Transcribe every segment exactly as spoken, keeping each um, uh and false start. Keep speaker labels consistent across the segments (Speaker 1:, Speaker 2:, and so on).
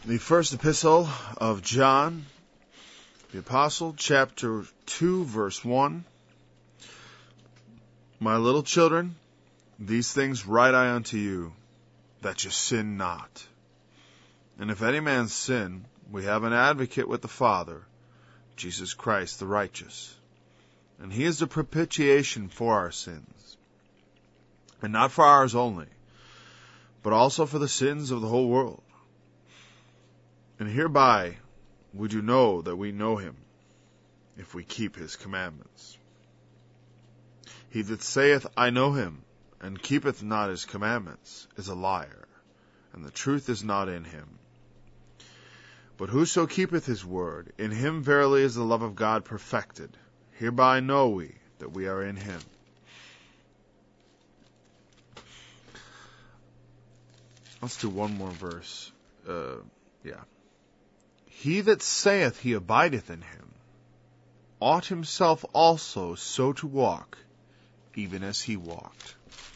Speaker 1: The first epistle of John, the Apostle, chapter two, verse one. My little children, these things write I unto you, that you sin not. And if any man sin, we have an advocate with the Father, Jesus Christ the righteous. And he is the propitiation for our sins. And not for ours only, but also for the sins of the whole world. And hereby we do know that we know him, if we keep his commandments. He that saith, I know him, and keepeth not his commandments, is a liar, and the truth is not in him. But whoso keepeth his word, in him verily is the love of God perfected. Hereby know we that we are in him. Let's do one more verse. Uh, yeah. He that saith he abideth in him, ought himself also so to walk, even as he walked.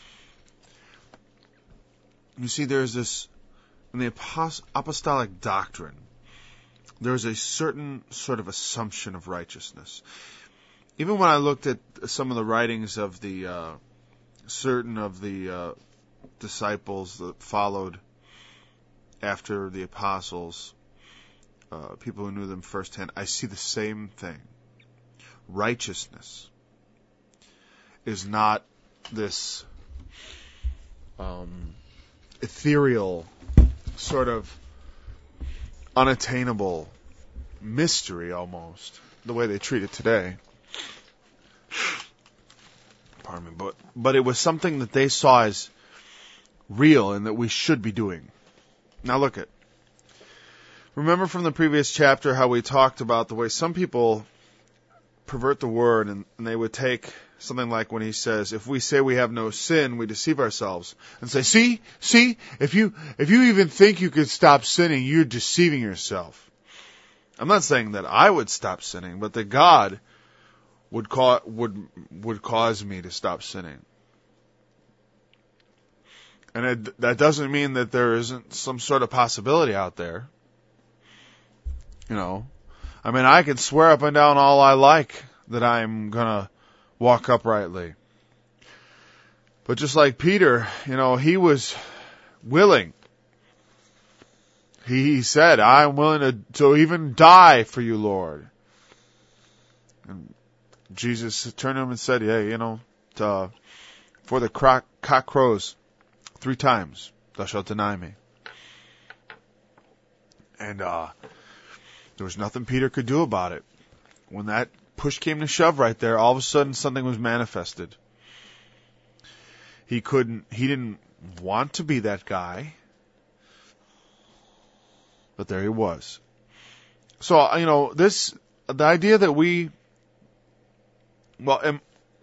Speaker 1: You see, there's this, in the apostolic doctrine, there's a certain sort of assumption of righteousness. Even when I looked at some of the writings of the, uh, certain of the uh, disciples that followed after the apostles, uh, people who knew them firsthand, I see the same thing. Righteousness is not this um, ethereal, sort of unattainable mystery almost, the way they treat it today. Pardon me, but, but it was something that they saw as real and that we should be doing. Now look at, remember from the previous chapter how we talked about the way some people pervert the word, and, and they would take something like when he says, if we say we have no sin, we deceive ourselves, and say, see, see, if you, if you even think you could stop sinning, you're deceiving yourself. I'm not saying that I would stop sinning, but that God would ca- would, would cause me to stop sinning. And it, that doesn't mean that there isn't some sort of possibility out there. You know, I mean, I can swear up and down all I like that I'm gonna walk uprightly. But just like Peter, you know, he was willing. He said, I'm willing to, to even die for you, Lord. And Jesus turned to him and said, yeah, you know, to, for the cock, cock crows three times, thou shalt deny me. And, uh, there was nothing Peter could do about it. When that push came to shove right there, all of a sudden something was manifested. He couldn't, he didn't want to be that guy, but there he was. So, you know, this, the idea that we, well, um,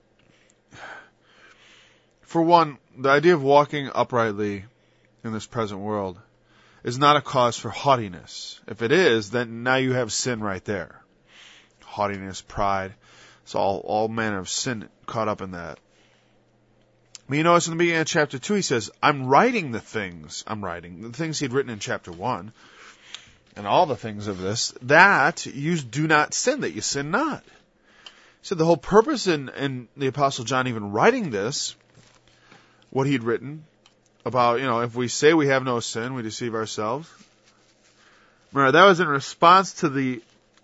Speaker 1: for one, the idea of walking uprightly in this present world is not a cause for haughtiness. If it is, then now you have sin right there. Haughtiness, pride, it's all, all manner of sin caught up in that. But you notice in the beginning of chapter two, he says, I'm writing the things, I'm writing, the things he'd written in chapter one, and all the things of this, that you do not sin, that you sin not. So the whole purpose in, in the Apostle John even writing this, what he'd written, about, you know, if we say we have no sin, we deceive ourselves. Remember, that was in response to the,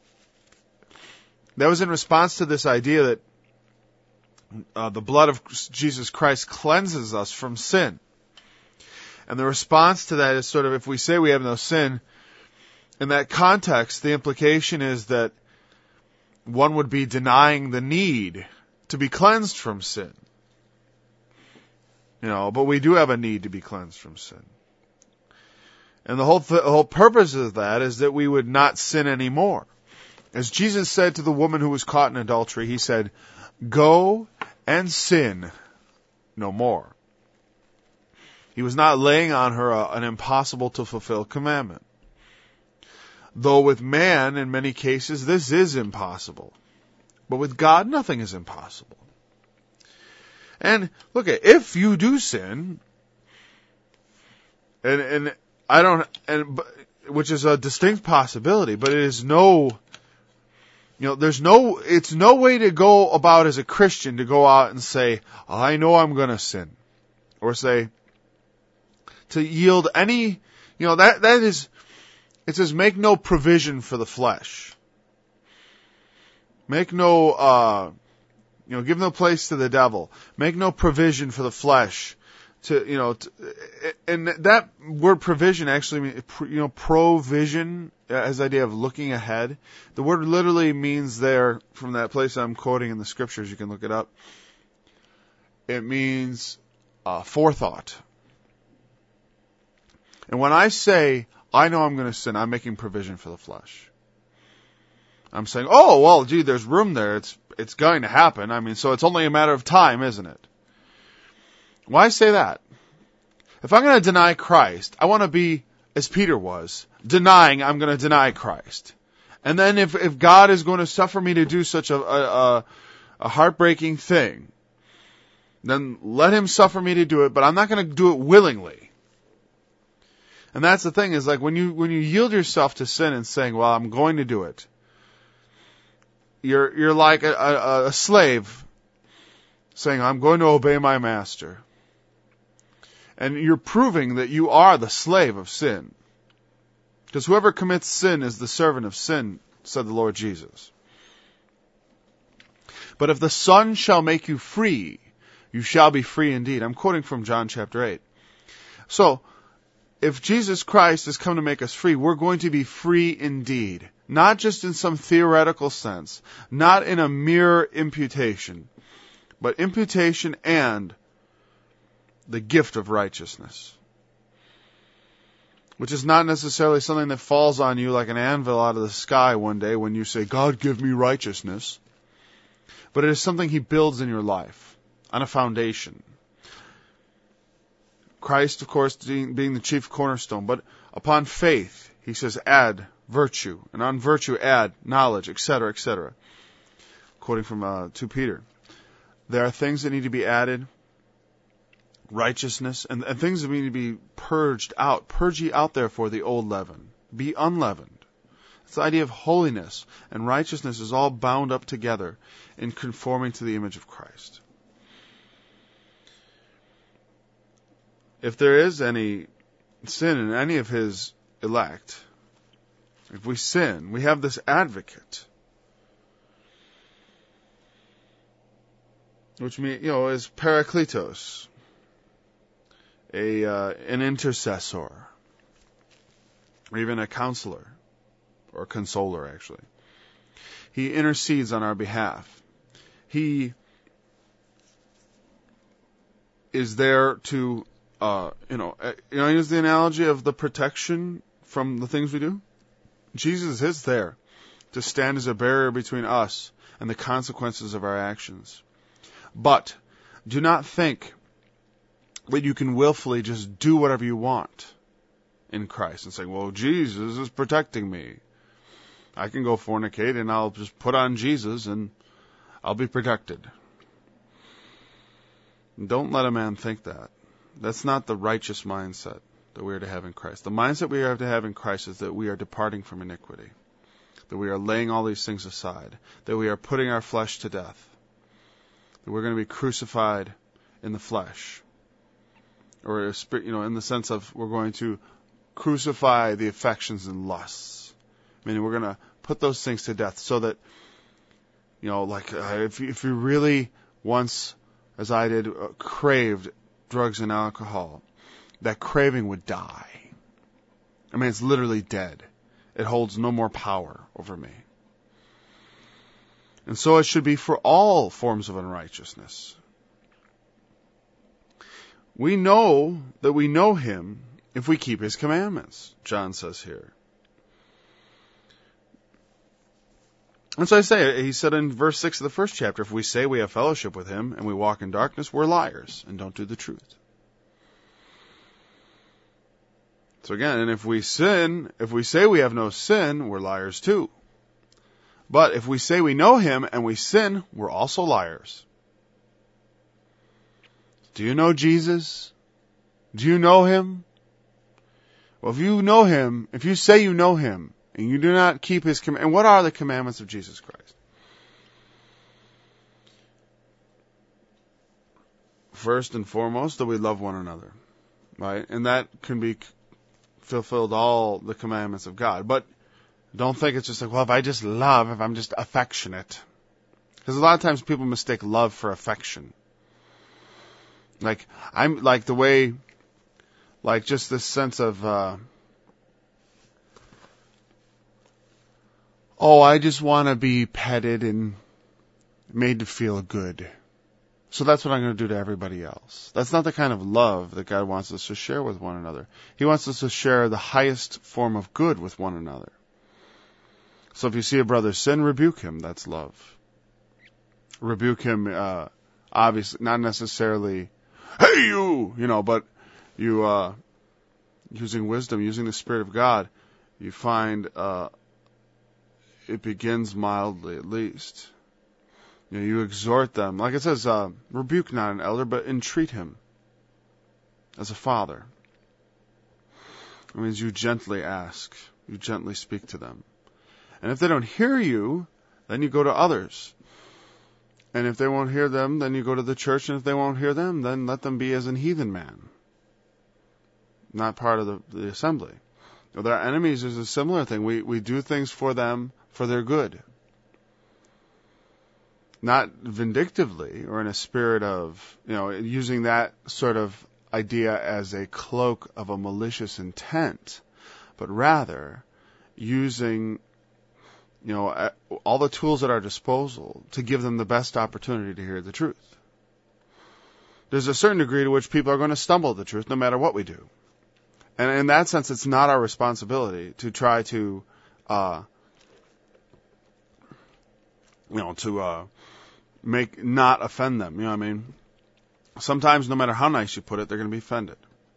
Speaker 1: that was in response to this idea that uh, the blood of Jesus Christ cleanses us from sin. And the response to that is sort of, if we say we have no sin, in that context, the implication is that one would be denying the need to be cleansed from sin. You know, but we do have a need to be cleansed from sin. And the whole th- whole purpose of that is that we would not sin anymore. As Jesus said to the woman who was caught in adultery, he said, go and sin no more. He was not laying on her a, an impossible to fulfill commandment. Though with man, in many cases, this is impossible. But with God, nothing is impossible. And look, if you do sin, and and I don't, and which is a distinct possibility, but it is no, you know, there's no, it's no way to go about as a Christian to go out and say, I know I'm going to sin. Or say, to yield any, you know, that, that is, it says make no provision for the flesh. Make no, uh, you know, give no place to the devil. Make no provision for the flesh. To, you know, to, and that word provision actually means, you know, provision as the idea of looking ahead. The word literally means there, from that place I'm quoting in the scriptures, you can look it up. It means uh, forethought. And when I say, I know I'm going to sin, I'm making provision for the flesh. I'm saying, oh, well, gee, there's room there. It's, it's going to happen. I mean, so it's only a matter of time, isn't it? Why say that? If I'm going to deny Christ, I want to be, as Peter was, denying I'm going to deny Christ. And then if, if God is going to suffer me to do such a, a, a heartbreaking thing, then let him suffer me to do it, but I'm not going to do it willingly. And that's the thing, is like when you, when you yield yourself to sin and saying, well, I'm going to do it, you're, you're like a, a, a slave saying, I'm going to obey my master. And you're proving that you are the slave of sin. Because whoever commits sin is the servant of sin, said the Lord Jesus. But if the Son shall make you free, you shall be free indeed. I'm quoting from John chapter eight. So, if Jesus Christ has come to make us free, we're going to be free indeed. Not just in some theoretical sense, not in a mere imputation, but imputation and the gift of righteousness. Which is not necessarily something that falls on you like an anvil out of the sky one day when you say, God, give me righteousness. But it is something he builds in your life on a foundation. Christ, of course, being the chief cornerstone. But upon faith, he says, add virtue. And on virtue, add knowledge, et cetera, et cetera. Quoting from uh, Second Peter. There are things that need to be added. Righteousness, and, and things that need to be purged out. Purge ye out therefore the old leaven. Be unleavened. It's the idea of holiness and righteousness is all bound up together in conforming to the image of Christ. If there is any sin in any of his elect, if we sin, we have this advocate, which means, you know, is parakletos. A uh, an intercessor, or even a counselor, or consoler, actually. He intercedes on our behalf. He is there to, uh, you know, uh, you know, use the analogy of the protection from the things we do. Jesus is there to stand as a barrier between us and the consequences of our actions. But do not think that you can willfully just do whatever you want in Christ and say, well, Jesus is protecting me. I can go fornicate and I'll just put on Jesus and I'll be protected. Don't let a man think that. That's not the righteous mindset that we are to have in Christ. The mindset we are to have in Christ is that we are departing from iniquity, that we are laying all these things aside, that we are putting our flesh to death, that we're going to be crucified in the flesh. Or, you know, in the sense of we're going to crucify the affections and lusts. Meaning we're going to put those things to death so that, you know, like uh, if, if you really once, as I did, uh, craved drugs and alcohol, that craving would die. I mean, it's literally dead. It holds no more power over me. And so it should be for all forms of unrighteousness. We know that we know him if we keep his commandments, John says here. And so I say, he said in verse six of the first chapter, if we say we have fellowship with him and we walk in darkness, we're liars and don't do the truth. So again, and if we sin, if we say we have no sin, we're liars too. But if we say we know him and we sin, we're also liars. Do you know Jesus? Do you know him?
Speaker 2: Well, if you know him, if you say you know him, and you do not keep his commandments, and what are the commandments of Jesus Christ? First and foremost, that we love one another, right? And that can be fulfilled all the commandments of God. But don't think it's just like, well, if I just love, if I'm just affectionate. Because a lot of times people mistake love for affection. Like, I'm, like the way, like just this sense of, uh, oh, I just want to be petted and made to feel good. So that's what I'm going to do to everybody else. That's not the kind of love that God wants us to share with one another. He wants us to share the highest form of good with one another. So if you see a brother sin, rebuke him. That's love. Rebuke him, uh, obviously, not necessarily, hey you, you know, but you, uh, using wisdom, using the Spirit of God, you find, uh, it begins mildly at least. You know, you exhort them. Like it says, uh, rebuke not an elder, but entreat him as a father. It means you gently ask. You gently speak to them. And if they don't hear you, then you go to others. And if they won't hear them, then you go to the church. And if they won't hear them, then let them be as an heathen man. Not part of the, the assembly. With our enemies, there's a similar thing. We, we do things for them for their good. Not vindictively or in a spirit of, you know, using that sort of idea as a cloak of a malicious intent, but rather using, you know, all the tools at our disposal to give them the best opportunity to hear the truth. There's a certain degree to which people are going to stumble at the truth no matter what we do. And in that sense, it's not our responsibility to try to, uh, you know, to, uh, make, not offend them. You know what I mean? Sometimes, no matter how nice you put it, they're going to be offended.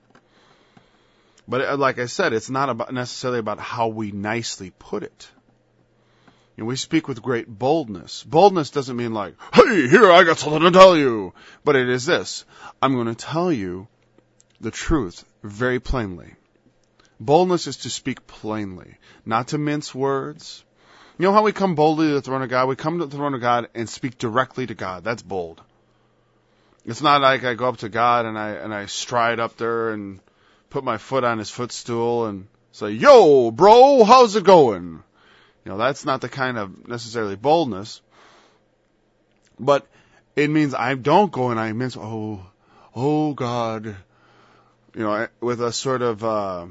Speaker 2: But like I said, it's not about necessarily about how we nicely put it. You know, we speak with great boldness. Boldness doesn't mean like, hey, here, I got something to tell you. But it is this. I'm going to tell you the truth very plainly. Boldness is to speak plainly, not to mince words. You know how we come boldly to the throne of God? We come to the throne of God and speak directly to God. That's bold. It's not like I go up to God and I and I stride up there and put my foot on his footstool and say, yo, bro, how's it going? You know, that's not the kind of necessarily boldness. But it means I don't go and I mince, oh, oh God, you know, with a sort of uh,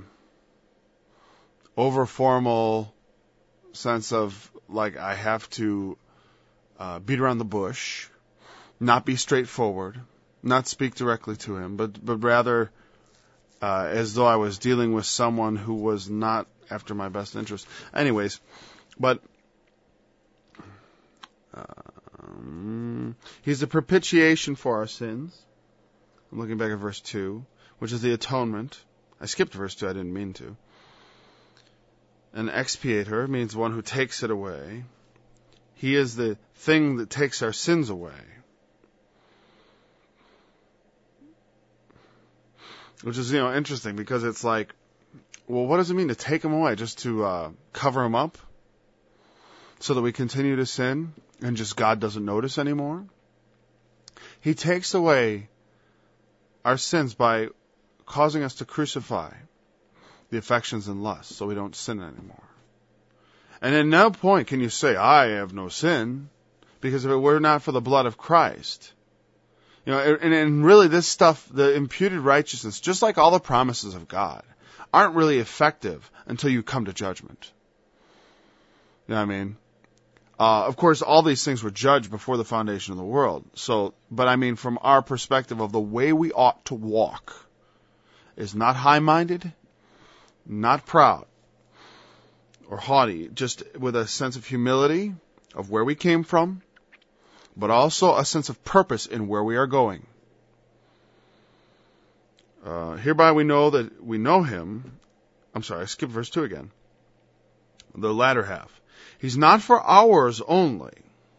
Speaker 2: over-formal sense of like I have to uh, beat around the bush, not be straightforward, not speak directly to him, but but rather uh, as though I was dealing with someone who was not after my best interest. Anyways, but um, he's a propitiation for our sins. I'm looking back at verse two, which is the atonement. I skipped verse two, I didn't mean to. An expiator means one who takes it away. He is the thing that takes our sins away. Which is, you know, interesting because it's like, well, what does it mean to take them away? Just to uh, cover them up so that we continue to sin and just God doesn't notice anymore? He takes away our sins by causing us to crucify the affections and lusts so we don't sin anymore. And at no point can you say, I have no sin, because if it were not for the blood of Christ, you know, and, and really this stuff, the imputed righteousness, just like all the promises of God, aren't really effective until you come to judgment. You know what I mean? Uh, of course, all these things were judged before the foundation of the world. So, but I mean, from our perspective of the way we ought to walk is not high-minded, not proud or haughty, just with a sense of humility of where we came from, but also a sense of purpose in where we are going. Uh, hereby we know that we know him. I'm sorry, I skipped verse two again. The latter half. He's not for ours only,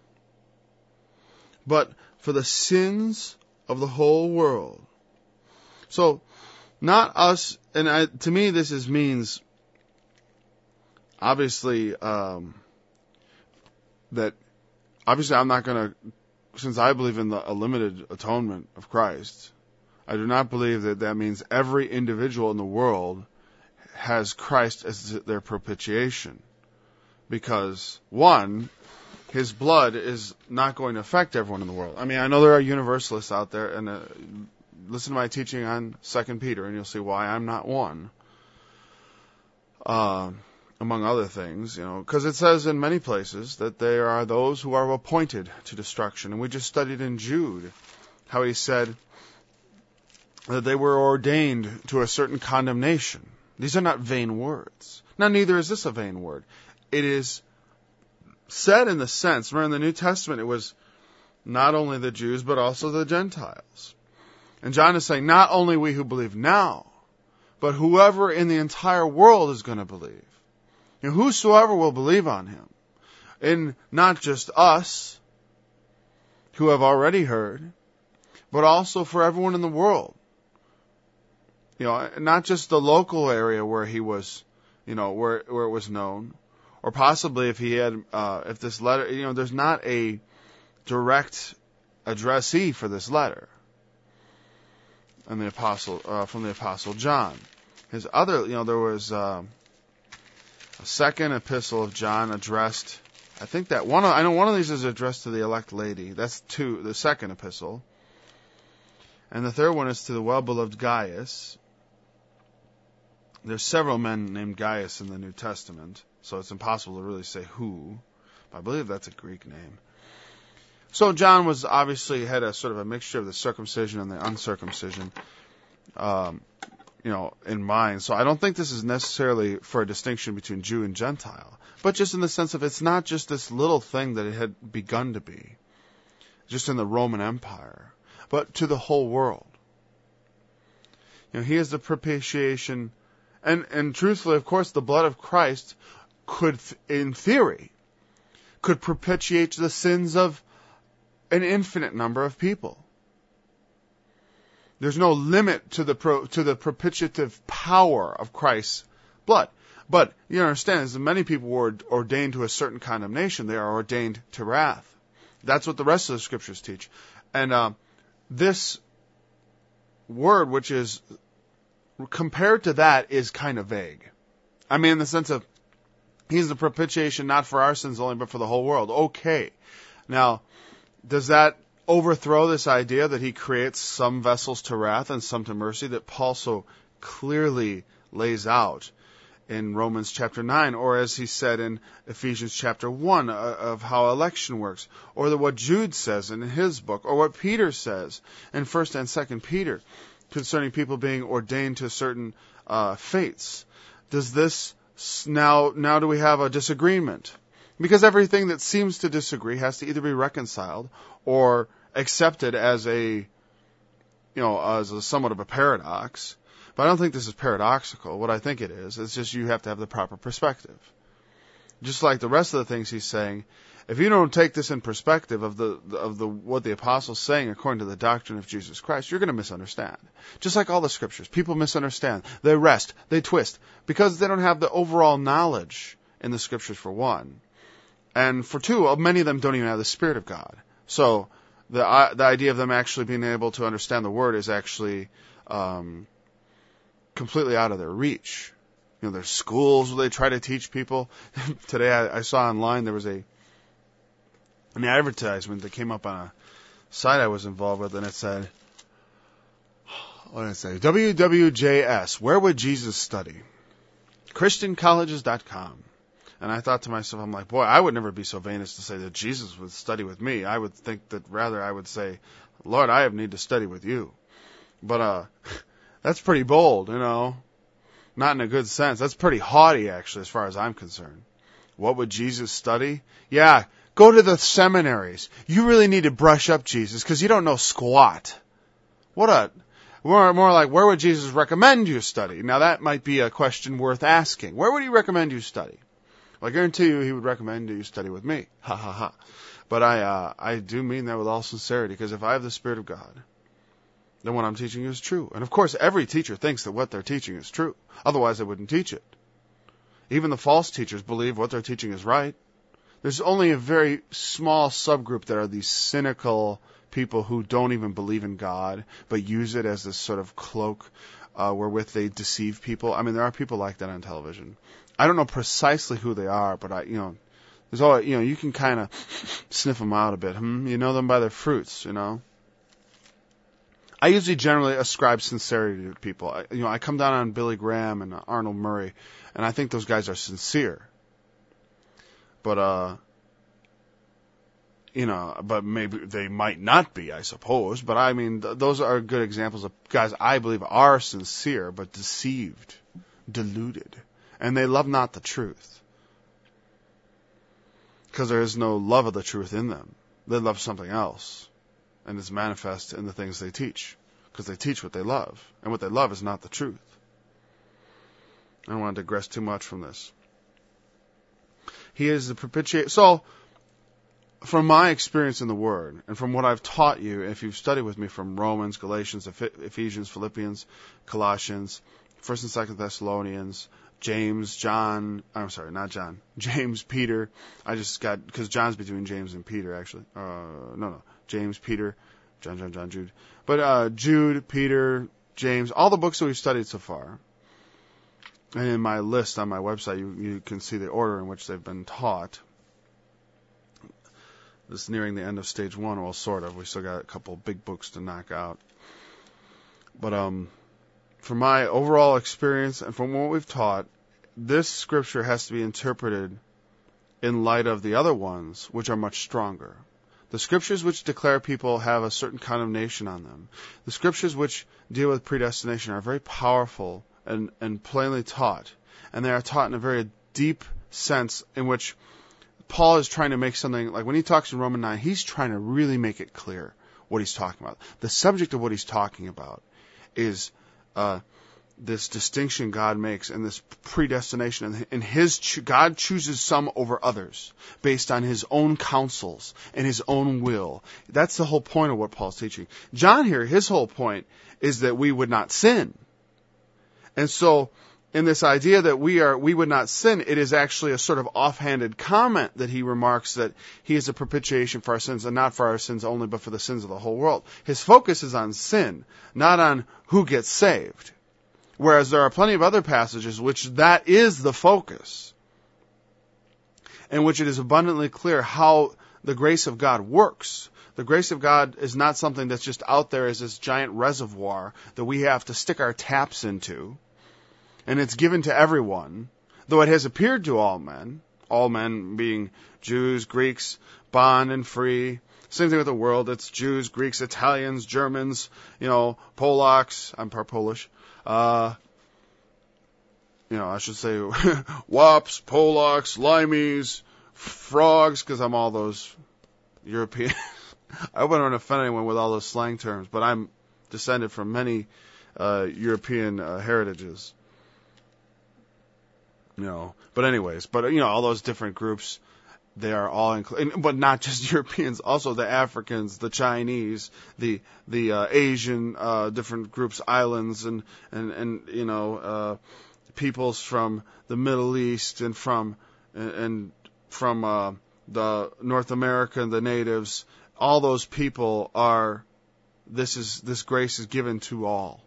Speaker 2: but for the sins of the whole world. So, not us and I, to me, this is means, obviously, um, that, obviously I'm not going to, since I believe in the a limited atonement of Christ, I do not believe that that means every individual in the world has Christ as their propitiation. Because, one, his blood is not going to affect everyone in the world. I mean, I know there are universalists out there, and uh, listen to my teaching on Second Peter, and you'll see why I'm not one. Uh, among other things, you know, because it says in many places that there are those who are appointed to destruction. And we just studied in Jude how he said that they were ordained to a certain condemnation. These are not vain words. Now, neither is this a vain word. It is said in the sense, remember in the New Testament, it was not only the Jews, but also the Gentiles. And John is saying, not only we who believe now, but whoever in the entire world is going to believe. And whosoever will believe on him. And not just us, who have already heard, but also for everyone in the world. You know, not just the local area where he was, you know, where where it was known, or possibly if he had, uh, if this letter, you know, there's not a direct addressee for this letter, and the apostle uh, from the apostle John. His other, you know, there was uh, a second epistle of John addressed. I think that one. Of, I know one of these is addressed to the elect lady. That's two. The second epistle, and the third one is to the well-beloved Gaius. There's several men named Gaius in the New Testament, so it's impossible to really say who. But I believe that's a Greek name. So John was obviously had a sort of a mixture of the circumcision and the uncircumcision, um, you know, in mind. So I don't think this is necessarily for a distinction between Jew and Gentile, but just in the sense of it's not just this little thing that it had begun to be, just in the Roman Empire, but to the whole world. You know, he is the propitiation. And, and truthfully, of course, the blood of Christ could, in theory, could propitiate the sins of an infinite number of people. There's no limit to the pro, to the propitiative power of Christ's blood. But you understand, as many people were ordained to a certain condemnation, they are ordained to wrath. That's what the rest of the scriptures teach. And uh, this word, which is compared to that, is kind of vague. I mean, in the sense of, he's the propitiation not for our sins only, but for the whole world. Okay. Now, does that overthrow this idea that he creates some vessels to wrath and some to mercy that Paul so clearly lays out in Romans chapter nine, or as he said in Ephesians chapter one uh, of how election works, or the, what Jude says in his book, or what Peter says in First and Second Peter, concerning people being ordained to certain uh, fates. Does this now now do we have a disagreement? Because everything that seems to disagree has to either be reconciled or accepted as a, you know, as a somewhat of a paradox. But I don't think this is paradoxical. What I think it is, it's just you have to have the proper perspective. Just like the rest of the things he's saying, if you don't take this in perspective of the of the what the apostle's saying according to the doctrine of Jesus Christ, you're going to misunderstand. Just like all the scriptures, people misunderstand. They wrest, they twist, because they don't have the overall knowledge in the scriptures, for one, and for two, many of them don't even have the Spirit of God. So the uh, the idea of them actually being able to understand the Word is actually um, completely out of their reach. You know, there's schools where they try to teach people. Today I, I saw online there was a an advertisement that came up on a site I was involved with, and it said, what did it say? W W J S, where would Jesus study? Christian Colleges dot com. And I thought to myself, I'm like, boy, I would never be so vain as to say that Jesus would study with me. I would think that rather I would say, Lord, I have need to study with you. But uh, that's pretty bold, you know. Not in a good sense. That's pretty haughty, actually, as far as I'm concerned. What would Jesus study? Yeah, go to the seminaries. You really need to brush up, Jesus, because you don't know squat. What a, more, more like, where would Jesus recommend you study? Now, that might be a question worth asking. Where would he recommend you study? Well, I guarantee you he would recommend you study with me. Ha, ha, ha. But I, uh, I do mean that with all sincerity, because if I have the Spirit of God, then what I'm teaching is true. And of course, every teacher thinks that what they're teaching is true. Otherwise, they wouldn't teach it. Even the false teachers believe what they're teaching is right. There's only a very small subgroup that are these cynical people who don't even believe in God, but use it as this sort of cloak uh, wherewith they deceive people. I mean, there are people like that on television. I don't know precisely who they are, but I, you know, there's all, you know, you can kind of sniff them out a bit. Hmm? You know them by their fruits, you know. I usually generally ascribe sincerity to people. I, you know, I come down on Billy Graham and Arnold Murray, and I think those guys are sincere. But, uh, you know, but maybe they might not be, I suppose. But I mean, th- those are good examples of guys I believe are sincere, but deceived, deluded. And they love not the truth. Because there is no love of the truth in them. They love something else. And it's manifest in the things they teach. Because they teach what they love. And what they love is not the truth. I don't want to digress too much from this. He is the propitiation. So, from my experience in the Word, and from what I've taught you, if you've studied with me from Romans, Galatians, Ephesians, Philippians, Colossians, First and Second Thessalonians, James, John, I'm sorry, not John, James, Peter, I just got, because John's between James and Peter, actually. Uh, no, no, James, Peter, John, John, John, Jude. But uh, Jude, Peter, James, all the books that we've studied so far. And in my list on my website, you, you can see the order in which they've been taught. This is nearing the end of stage one, well, sort of. We still got a couple big books to knock out. But um, from my overall experience and from what we've taught, this scripture has to be interpreted in light of the other ones, which are much stronger. The scriptures which declare people have a certain condemnation on them. The scriptures which deal with predestination are very powerful and, and plainly taught. And they are taught in a very deep sense in which Paul is trying to make something, like when he talks in Romans nine, he's trying to really make it clear what he's talking about. The subject of what he's talking about is uh, this distinction God makes and this predestination. And his God chooses some over others based on his own counsels and his own will. That's the whole point of what Paul's teaching. John here, his whole point is that we would not sin. And so, in this idea that we are, we would not sin, it is actually a sort of offhanded comment that he remarks that he is a propitiation for our sins, and not for our sins only, but for the sins of the whole world. His focus is on sin, not on who gets saved. Whereas there are plenty of other passages which that is the focus, in which it is abundantly clear how the grace of God works. The grace of God is not something that's just out there as this giant reservoir that we have to stick our taps into. And it's given to everyone, though it has appeared to all men, all men being Jews, Greeks, bond and free. Same thing with the world. It's Jews, Greeks, Italians, Germans, you know, Polacks. I'm part Polish. Uh, you know, I should say Wops, Polacks, Limeys, frogs, because I'm all those European. I hope I don't offend anyone with all those slang terms, but I'm descended from many uh, European uh, heritages. You know, but anyways, but you know, all those different groups, they are all included, but not just Europeans, also the Africans, the Chinese, the the uh, Asian uh, different groups, islands, and and and you know, uh, peoples from the Middle East and from and, and from uh, the North America, the natives. All those people are. This is this grace is given to all,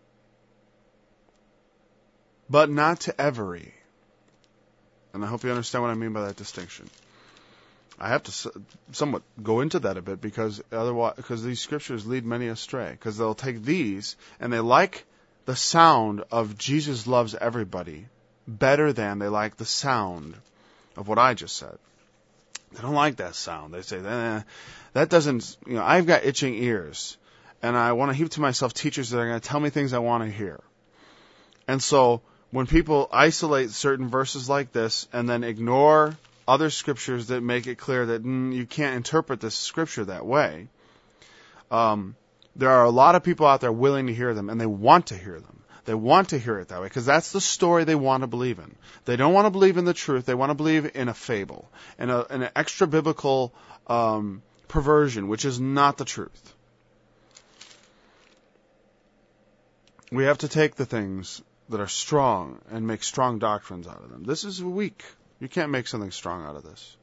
Speaker 2: but not to every. And I hope you understand what I mean by that distinction. I have to somewhat go into that a bit because otherwise, because these scriptures lead many astray. Because they'll take these and they like the sound of Jesus loves everybody better than they like the sound of what I just said. They don't like that sound. They say, eh, that doesn't, you know, I've got itching ears. And I want to heap to myself teachers that are going to tell me things I want to hear. And so, when people isolate certain verses like this and then ignore other scriptures that make it clear that mm, you can't interpret this scripture that way, um, there are a lot of people out there willing to hear them, and they want to hear them. They want to hear it that way because that's the story they want to believe in. They don't want to believe in the truth. They want to believe in a fable, in, a, in an extra biblical um, perversion, which is not the truth. We have to take the things that are strong and make strong doctrines out of them. This is weak. You can't make something strong out of this.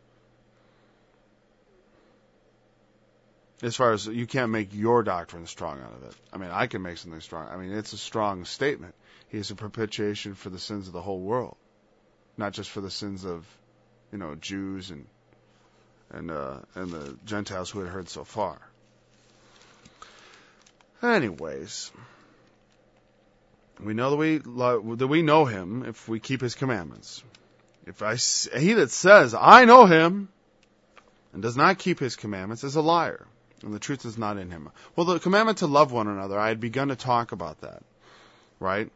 Speaker 2: As far as you can't make your doctrine strong out of it. I mean, I can make something strong. I mean, it's a strong statement. He is a propitiation for the sins of the whole world, not just for the sins of, you know, Jews and and uh, and the Gentiles who had heard so far. Anyways, we know that we lo- that we know Him if we keep His commandments. If I he that says I know Him and does not keep His commandments is a liar, and the truth is not in him. Well, the commandment to love one another, I had begun to talk about that, right?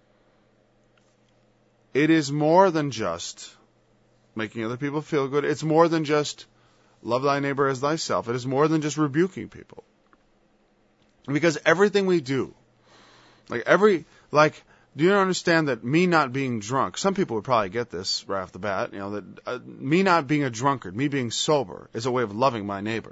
Speaker 2: It is more than just making other people feel good. It's more than just love thy neighbor as thyself. It is more than just rebuking people. Because everything we do, like every, like, do you understand that me not being drunk, some people would probably get this right off the bat, you know, that uh, me not being a drunkard, me being sober is a way of loving my neighbor.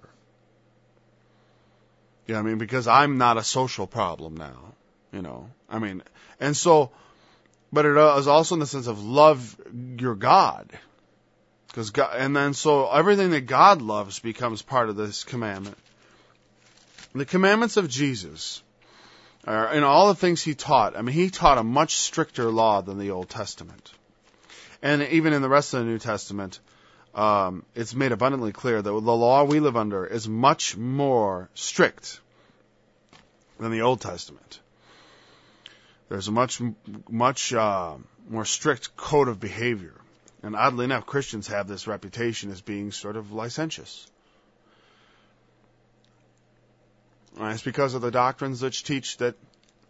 Speaker 2: You know what I mean? Because I'm not a social problem now, you know. I mean, and so, but it is also in the sense of love your God. Because God, and then so everything that God loves becomes part of this commandment. The commandments of Jesus are in all the things He taught. I mean, He taught a much stricter law than the Old Testament. And even in the rest of the New Testament, um, it's made abundantly clear that the law we live under is much more strict than the Old Testament. There's a much, much uh, more strict code of behavior. And oddly enough, Christians have this reputation as being sort of licentious. And it's because of the doctrines which teach that,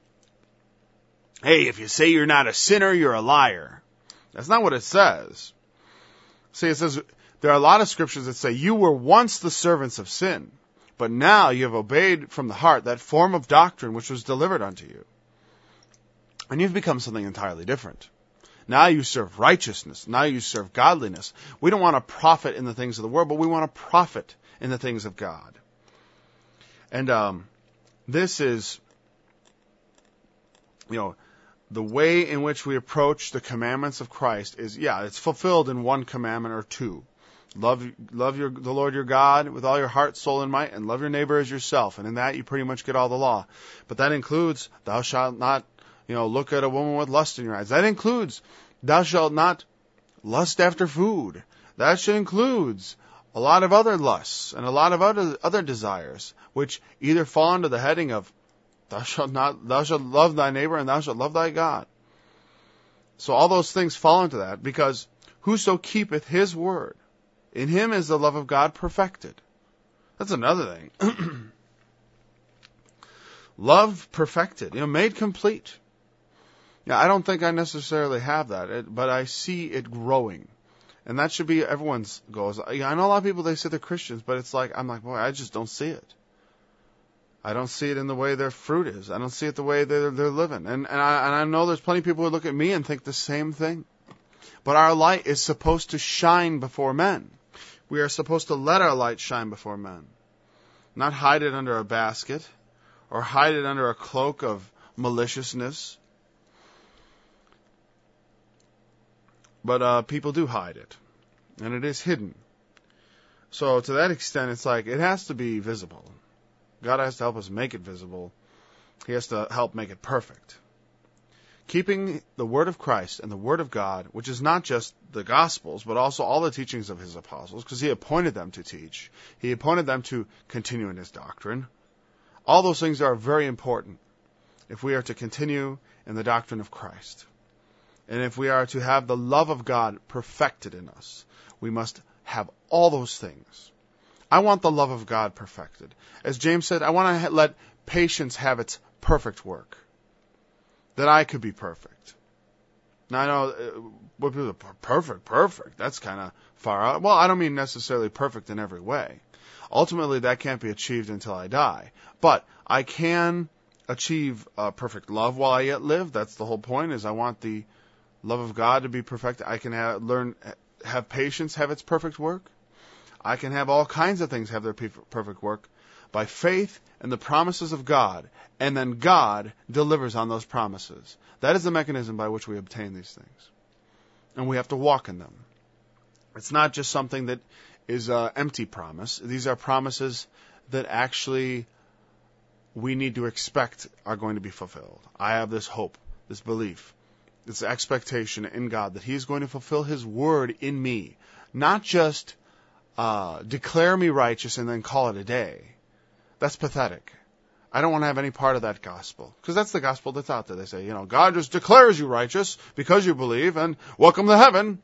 Speaker 2: hey, if you say you're not a sinner, you're a liar. That's not what it says. See, it says, there are a lot of scriptures that say, you were once the servants of sin, but now you have obeyed from the heart that form of doctrine which was delivered unto you. And you've become something entirely different. Now you serve righteousness. Now you serve godliness. We don't want to profit in the things of the world, but we want to profit in the things of God. And um, this is, you know, the way in which we approach the commandments of Christ is, yeah, it's fulfilled in one commandment or two. Love, love your, the Lord your God with all your heart, soul, and might, and love your neighbor as yourself. And in that, you pretty much get all the law. But that includes, thou shalt not, you know, look at a woman with lust in your eyes. That includes, thou shalt not lust after food. That includes a lot of other lusts and a lot of other other desires, which either fall under the heading of thou shalt not, thou shalt love thy neighbor and thou shalt love thy God. So all those things fall into that, because whoso keepeth His word, in him is the love of God perfected. That's another thing. Love perfected, you know, made complete. Yeah, I don't think I necessarily have that, it, but I see it growing. And that should be everyone's goals. I know a lot of people, they say they're Christians, but it's like, I'm like, boy, I just don't see it. I don't see it in the way their fruit is. I don't see it the way they're, they're living. And, and, I, and I know there's plenty of people who look at me and think the same thing. But our light is supposed to shine before men. We are supposed to let our light shine before men. Not hide it under a basket or hide it under a cloak of maliciousness. But uh, people do hide it, and it is hidden. So to that extent, it's like it has to be visible. God has to help us make it visible. He has to help make it perfect. Keeping the Word of Christ and the Word of God, which is not just the Gospels, but also all the teachings of His apostles, because He appointed them to teach. He appointed them to continue in His doctrine. All those things are very important if we are to continue in the doctrine of Christ. And if we are to have the love of God perfected in us, we must have all those things. I want the love of God perfected. As James said, I want to let patience have its perfect work, that I could be perfect. Now, I know, what people are perfect, perfect, that's kind of far out. Well, I don't mean necessarily perfect in every way. Ultimately, that can't be achieved until I die. But I can achieve uh, perfect love while I yet live. That's the whole point, is I want the love of God to be perfect. I can have, learn, have patience have its perfect work. I can have all kinds of things have their perfect work. by faith in the promises of God, and then God delivers on those promises. That is the mechanism by which we obtain these things. And we have to walk in them. It's not just something that is an empty promise. These are promises that actually we need to expect are going to be fulfilled. I have this hope, this belief, this expectation in God that He's going to fulfill His word in me. Not just uh, declare me righteous and then call it a day. That's pathetic. I don't want to have any part of that gospel. Because that's the gospel that's out there. They say, you know, God just declares you righteous because you believe, and welcome to heaven.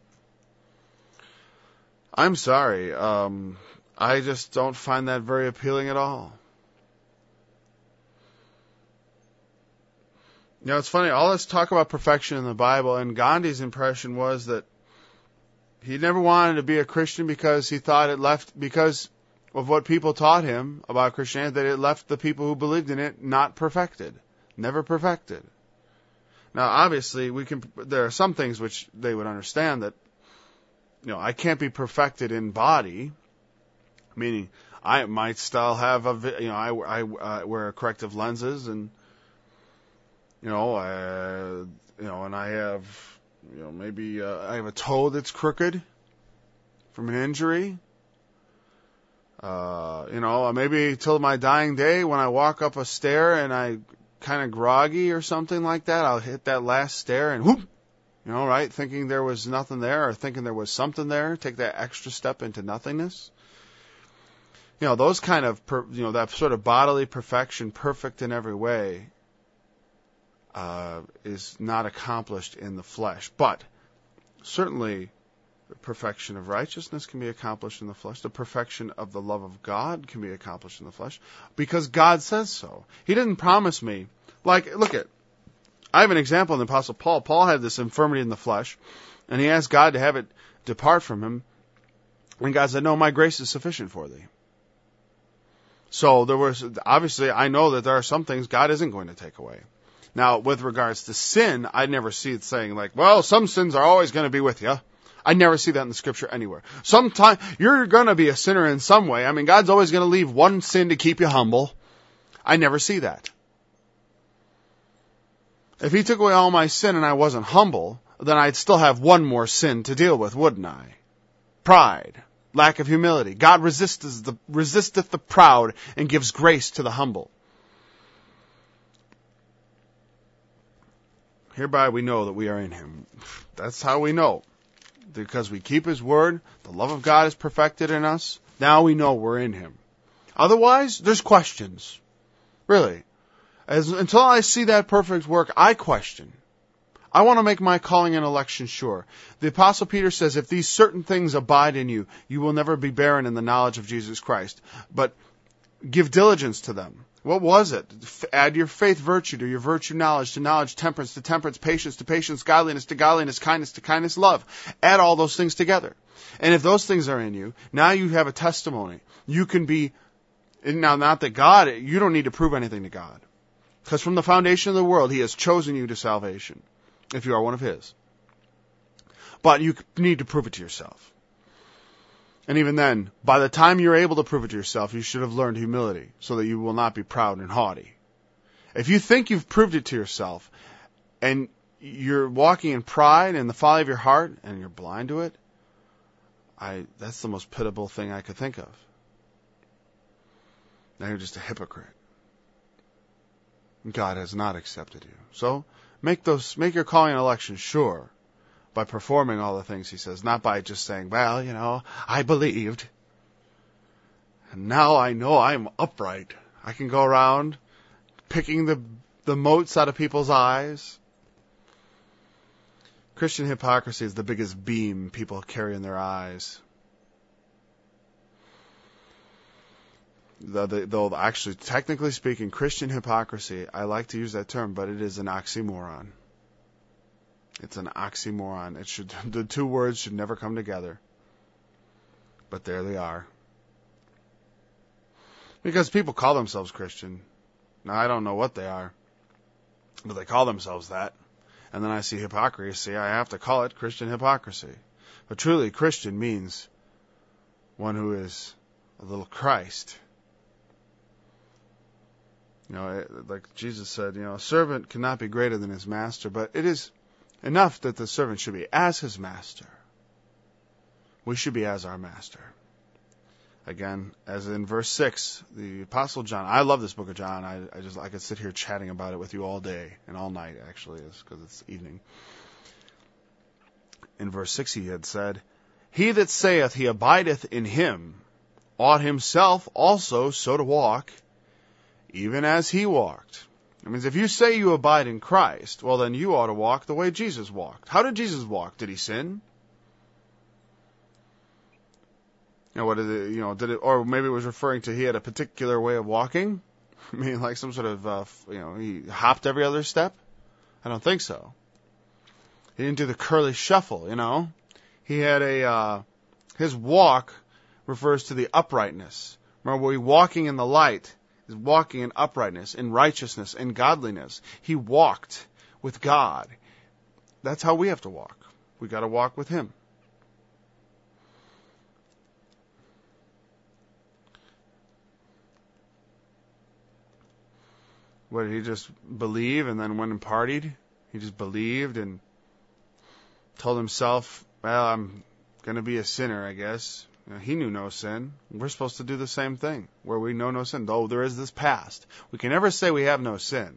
Speaker 2: I'm sorry. Um, I just don't find that very appealing at all. You know, it's funny, all this talk about perfection in the Bible, and Gandhi's impression was that he never wanted to be a Christian because he thought it left, because of what people taught him about Christianity, that it left the people who believed in it not perfected, never perfected. Now, obviously, we can. There are some things which they would understand that, you know, I can't be perfected in body, meaning I might still have a, you know, I, I uh, wear corrective lenses, and you know, I, you know, and I have, you know, maybe uh, I have a toe that's crooked from an injury. Uh, you know, maybe till my dying day when I walk up a stair and I kind of groggy or something like that, I'll hit that last stair and whoop, you know, right, thinking there was nothing there or thinking there was something there, take that extra step into nothingness. You know, those kind of, per, you know, that sort of bodily perfection, perfect in every way, uh, is not accomplished in the flesh. But certainly the perfection of righteousness can be accomplished in the flesh. The perfection of the love of God can be accomplished in the flesh because God says so. He didn't promise me. Like, look at, I have an example in the Apostle Paul. Paul had this infirmity in the flesh, and he asked God to have it depart from him. And God said, no, my grace is sufficient for thee. So there was, obviously, I know that there are some things God isn't going to take away. Now, with regards to sin, I never see it saying like, well, some sins are always going to be with you. I never see that in the scripture anywhere. Sometime you're going to be a sinner in some way. I mean, God's always going to leave one sin to keep you humble. I never see that. If He took away all my sin and I wasn't humble, then I'd still have one more sin to deal with, wouldn't I? Pride, lack of humility. God resisteth the, resisteth the proud and gives grace to the humble. Hereby we know that we are in Him. That's how we know. Because we keep His word, the love of God is perfected in us. Now we know we're in Him. Otherwise, there's questions. Really. As, until I see that perfect work, I question. I want to make my calling and election sure. The Apostle Peter says, if these certain things abide in you, you will never be barren in the knowledge of Jesus Christ. But give diligence to them. What was it? Add your faith virtue to your virtue knowledge, to knowledge temperance, to temperance patience, to patience godliness, to godliness kindness, to kindness love. Add all those things together. And if those things are in you, now you have a testimony. You can be, now not that God, you don't need to prove anything to God. Because from the foundation of the world, He has chosen you to salvation, if you are one of His. But you need to prove it to yourself. And even then, by the time you're able to prove it to yourself, you should have learned humility so that you will not be proud and haughty. If you think you've proved it to yourself and you're walking in pride and the folly of your heart and you're blind to it, I that's the most pitiable thing I could think of. Now you're just a hypocrite. God has not accepted you. So make those make your calling and election sure. By performing all the things He says, not by just saying, well, you know, I believed. And now I know I'm upright. I can go around picking the, the motes out of people's eyes. Christian hypocrisy is the biggest beam people carry in their eyes. Though, though actually, technically speaking, Christian hypocrisy, I like to use that term, but it is an oxymoron. It's an oxymoron. It should, the two words should never come together. But there they are. Because people call themselves Christian. Now, I don't know what they are, but they call themselves that. And then I see hypocrisy. I have to call it Christian hypocrisy. But truly, Christian means one who is a little Christ. You know, it, like Jesus said, you know, a servant cannot be greater than his master, but it is enough that the servant should be as his master. We should be as our master. Again, as in verse six, the Apostle John, I love this book of John. I, I just, I could sit here chatting about it with you all day and all night, actually, because it's evening. In verse six he had said, "He that saith he abideth in him ought himself also so to walk, even as he walked." That means if you say you abide in Christ, well then you ought to walk the way Jesus walked. How did Jesus walk? Did he sin? You know, what did it, you know, did it, or maybe it was referring to he had a particular way of walking? I mean, like some sort of, uh, you know, he hopped every other step? I don't think so. He didn't do the curly shuffle, you know. He had a, uh, his walk refers to the uprightness. Remember, we walking in the light is walking in uprightness, in righteousness, in godliness. He walked with God. That's how we have to walk. We got to walk with him. What, did he just believe and then went and partied? He just believed and told himself, well, I'm going to be a sinner, I guess. You know, he knew no sin. We're supposed to do the same thing, where we know no sin, though there is this past. We can never say we have no sin,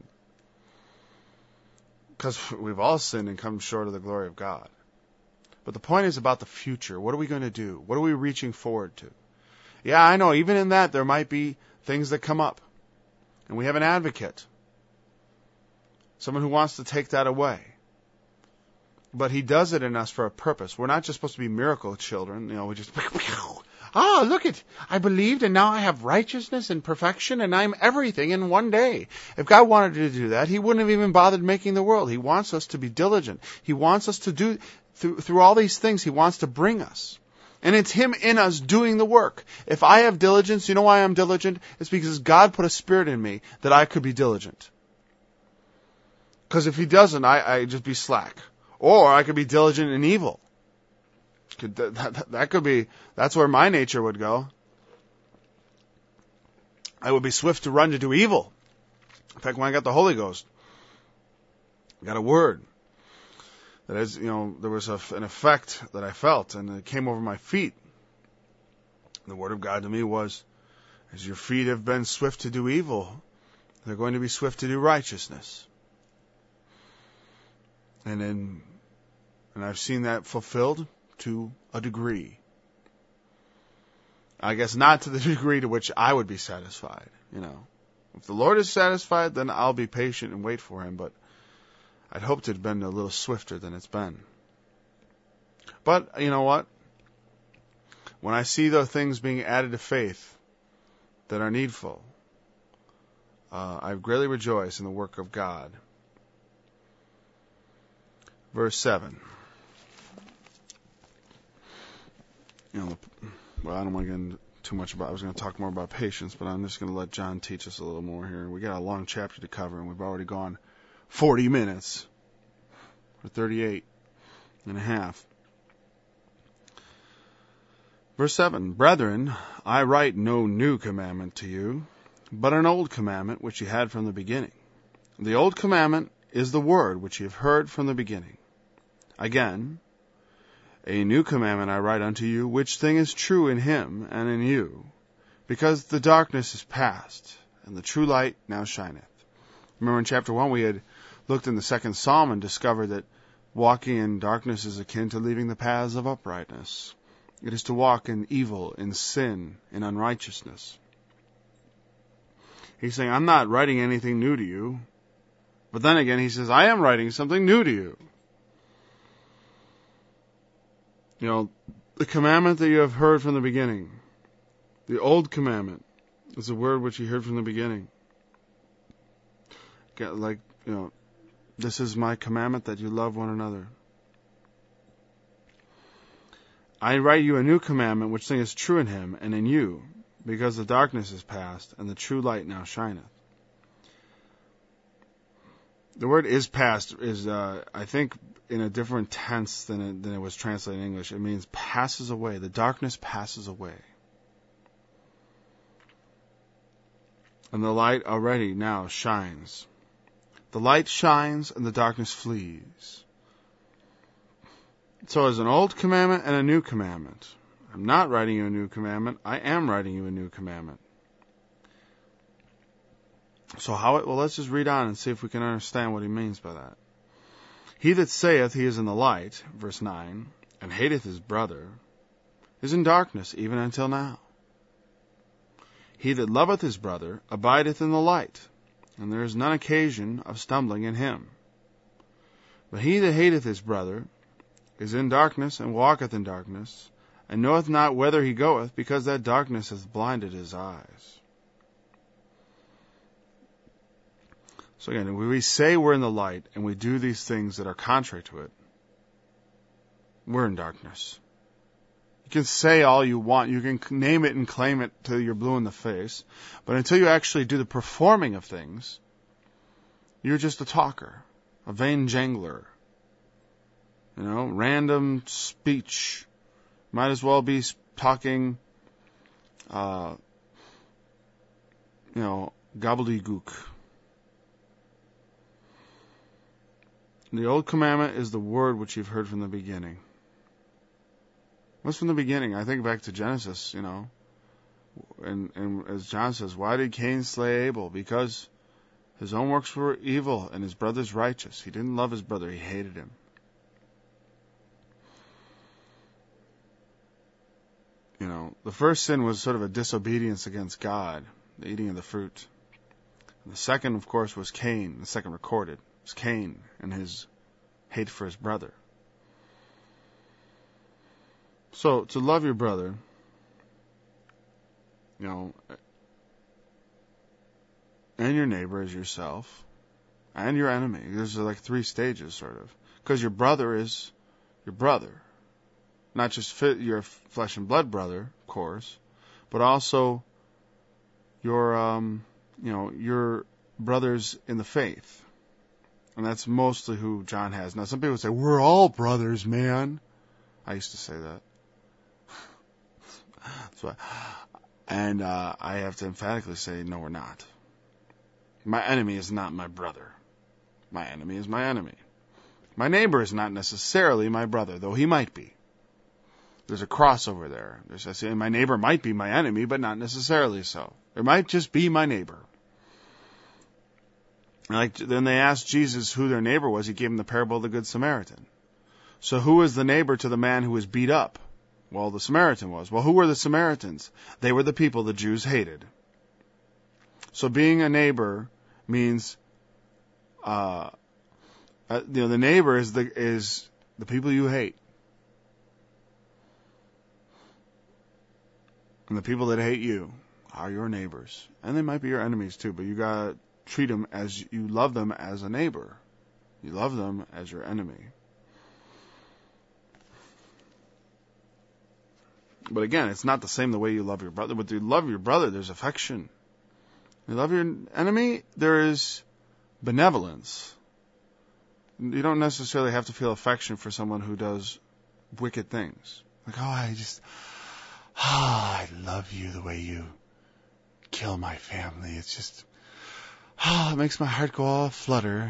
Speaker 2: because we've all sinned and come short of the glory of God. But the point is about the future. What are we going to do? What are we reaching forward to? Yeah, I know, even in that, there might be things that come up. And we have an advocate. Someone who wants to take that away. But he does it in us for a purpose. We're not just supposed to be miracle children. You know, we just, ah, look it, I believed and now I have righteousness and perfection and I'm everything in one day. If God wanted to do that, he wouldn't have even bothered making the world. He wants us to be diligent. He wants us to do, through, through all these things, he wants to bring us. And it's him in us doing the work. If I have diligence, you know why I'm diligent? It's because God put a spirit in me that I could be diligent. Because if he doesn't, I, I'd just be slack. Or I could be diligent in evil. Could, that, that, that could be, that's where my nature would go. I would be swift to run to do evil. In fact, when I got the Holy Ghost, I got a word. That is, you know, there was a, an effect that I felt, and it came over my feet. The word of God to me was, as your feet have been swift to do evil, they're going to be swift to do righteousness. And then, and I've seen that fulfilled to a degree. I guess not to the degree to which I would be satisfied, you know. If the Lord is satisfied, then I'll be patient and wait for him, but I'd hoped it had been a little swifter than it's been. But, you know what? When I see those things being added to faith that are needful, uh, I greatly rejoice in the work of God. Verse seven. You know, well, I don't want to get into too much about, I was going to talk more about patience, but I'm just going to let John teach us a little more here. We got a long chapter to cover, and we've already gone forty minutes, or thirty-eight and a half. Verse seven, Brethren, I write no new commandment to you, but an old commandment which you had from the beginning. The old commandment is the word which you have heard from the beginning. Again, a new commandment I write unto you, which thing is true in him and in you, because the darkness is past, and the true light now shineth. Remember in chapter one we had looked in the second psalm and discovered that walking in darkness is akin to leaving the paths of uprightness. It is to walk in evil, in sin, in unrighteousness. He's saying, I'm not writing anything new to you. But then again, he says, I am writing something new to you. You know, the commandment that you have heard from the beginning, the old commandment, is the word which you heard from the beginning. Like, you know, this is my commandment that you love one another. I write you a new commandment which thing is true in him and in you, because the darkness is past and the true light now shineth. The word is past is, uh, I think, in a different tense than it, than it was translated in English. It means passes away. The darkness passes away. And the light already now shines. The light shines and the darkness flees. So there's an old commandment and a new commandment. I'm not writing you a new commandment. I am writing you a new commandment. So how it, well, let's just read on and see if we can understand what he means by that. He that saith he is in the light, verse nine, and hateth his brother, is in darkness even until now. He that loveth his brother abideth in the light, and there is none occasion of stumbling in him. But he that hateth his brother is in darkness, and walketh in darkness, and knoweth not whither he goeth, because that darkness hath blinded his eyes. So again, when we say we're in the light, and we do these things that are contrary to it, we're in darkness. You can say all you want, you can name it and claim it till you're blue in the face, but until you actually do the performing of things, you're just a talker, a vain jangler. You know, random speech. Might as well be talking, uh, you know, gobbledygook. The old commandment is the word which you've heard from the beginning. What's from the beginning? I think back to Genesis, you know, and, and as John says, why did Cain slay Abel? Because his own works were evil and his brother's righteous. He didn't love his brother, he hated him. You know, the first sin was sort of a disobedience against God, the eating of the fruit. And the second, of course, was Cain. The second recorded was Cain and his hate for his brother. So, to love your brother, you know, and your neighbor as yourself, and your enemy. There's like three stages, sort of. Because your brother is your brother. Not just your flesh and blood brother, of course, but also your, um, you know, your brothers in the faith. And that's mostly who John has. Now, some people say, we're all brothers, man. I used to say that. So, and uh, I have to emphatically say, no, we're not. My enemy is not my brother. My enemy is my enemy. My neighbor is not necessarily my brother, though he might be. There's a crossover there. There's, I say, my neighbor might be my enemy, but not necessarily so. It might just be my neighbor. Like, then they asked Jesus who their neighbor was. He gave them the parable of the Good Samaritan. So who is the neighbor to the man who was beat up? Well, the Samaritan was. Well, who were the Samaritans? They were the people the Jews hated. So being a neighbor means, uh, uh, you know, the neighbor is the is the people you hate. And the people that hate you are your neighbors. And they might be your enemies too, but you gotta treat them as you love them as a neighbor. You love them as your enemy. But again, it's not the same the way you love your brother. But you love your brother, there's affection. You love your enemy, there is benevolence. You don't necessarily have to feel affection for someone who does wicked things. Like, oh, I just... Ah, oh, I love you the way you kill my family. It's just, ah, oh, it makes my heart go all flutter.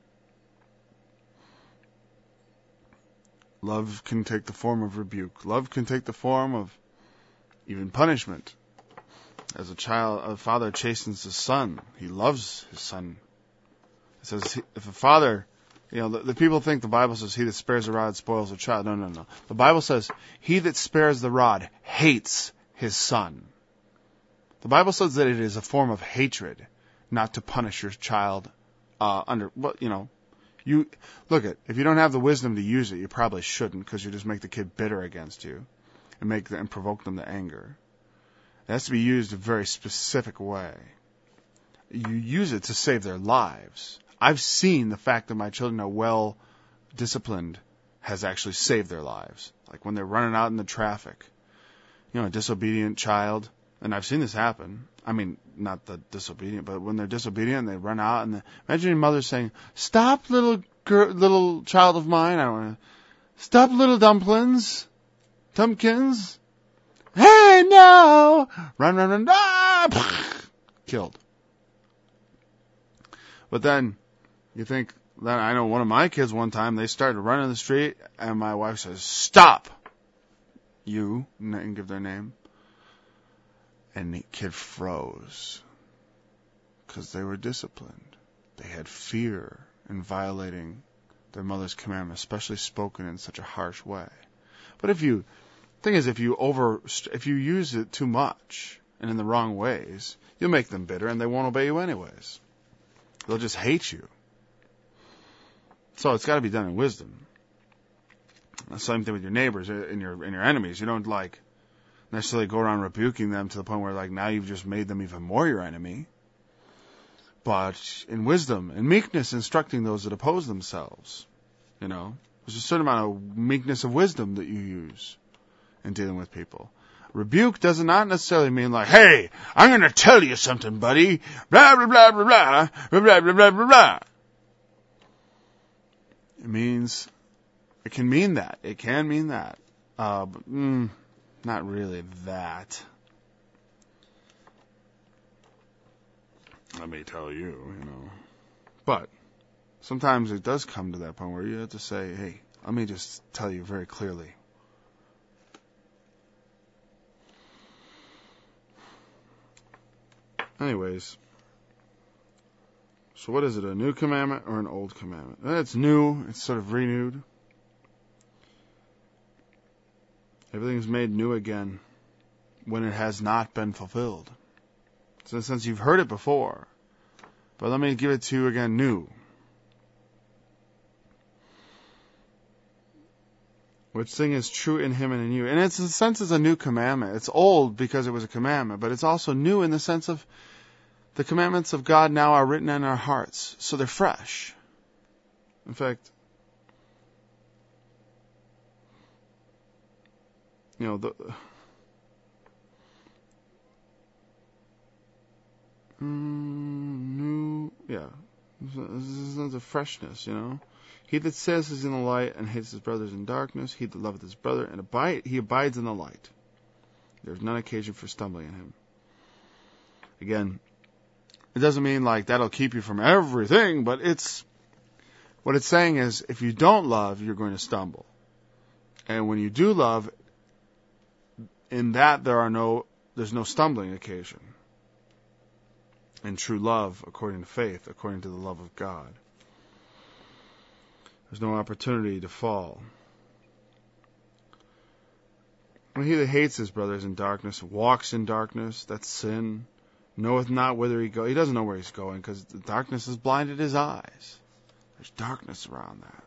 Speaker 2: Love can take the form of rebuke. Love can take the form of even punishment. As a child, a father chastens his son. He loves his son. It says, if a father, you know, the, the people think the Bible says, he that spares the rod spoils a child. No, no, no. The Bible says, he that spares the rod hates his son. The Bible says that it is a form of hatred not to punish your child uh, under, well, you know, you, look at, if you don't have the wisdom to use it, you probably shouldn't, because you just make the kid bitter against you and make them, and provoke them to anger. It has to be used a very specific way. You use it to save their lives. I've seen the fact that my children are well disciplined has actually saved their lives. Like when they're running out in the traffic, you know, a disobedient child, and I've seen this happen. I mean, not the disobedient, but when they're disobedient, they run out, and they, imagine your mother saying, "Stop, little girl, little child of mine! I don't want to stop, little dumplings, dumpkins. Hey, no! Run, run, run! Ah! Killed. But then you think, then I know one of my kids one time, they started running the street, and my wife says, "Stop, you," and give their name. And the kid froze because they were disciplined. They had fear in violating their mother's commandment, especially spoken in such a harsh way. But if you, thing is, if you over, if you use it too much and in the wrong ways, you'll make them bitter and they won't obey you anyways. They'll just hate you. So it's got to be done in wisdom. The same thing with your neighbors and your and your enemies. You don't like necessarily go around rebuking them to the point where like now you've just made them even more your enemy. But in wisdom and meekness, instructing those that oppose themselves. You know, there's a certain amount of meekness of wisdom that you use in dealing with people. Rebuke does not necessarily mean like, "Hey, I'm going to tell you something, buddy. Blah blah blah blah blah blah blah blah blah blah." It means, it can mean that. It can mean that. Uh, but, mm, not really that. Let me tell you, you know. But sometimes it does come to that point where you have to say, "Hey, let me just tell you very clearly." Anyways, so what is it, a new commandment or an old commandment? It's new, it's sort of renewed. Everything's made new again when it has not been fulfilled. So in a sense, you've heard it before, but let me give it to you again new. Which thing is true in him and in you. And it's, in a sense, it's a new commandment. It's old because it was a commandment, but it's also new in the sense of the commandments of God now are written in our hearts, so they're fresh. In fact, you know, the mm, new, yeah, this is the freshness, you know. He that says is in the light and hates his brother is in darkness. He that loveth his brother and abide, he abides in the light. There is none occasion for stumbling in him. Again, it doesn't mean like that'll keep you from everything, but it's, what it's saying is if you don't love, you're going to stumble. And when you do love, in that there are no, there's no stumbling occasion. In true love, according to faith, according to the love of God. There's no opportunity to fall. When he that hates his brother is in darkness, walks in darkness, that's sin, knoweth not whither he goes. He doesn't know where he's going because the darkness has blinded his eyes. There's darkness around that.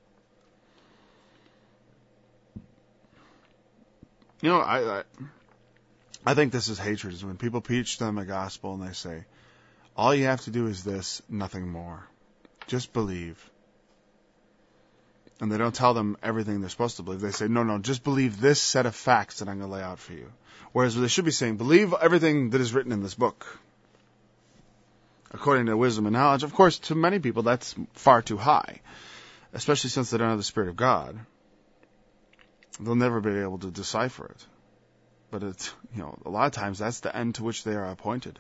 Speaker 2: You know, I, I I think this is hatred, is when people preach them a gospel and they say, all you have to do is this, nothing more. Just believe. And they don't tell them everything they're supposed to believe. They say, no, no, just believe this set of facts that I'm going to lay out for you. Whereas they should be saying, believe everything that is written in this book. According to wisdom and knowledge. Of course, to many people, that's far too high. Especially since they don't have the Spirit of God. They'll never be able to decipher it. But it's, you know, a lot of times that's the end to which they are appointed.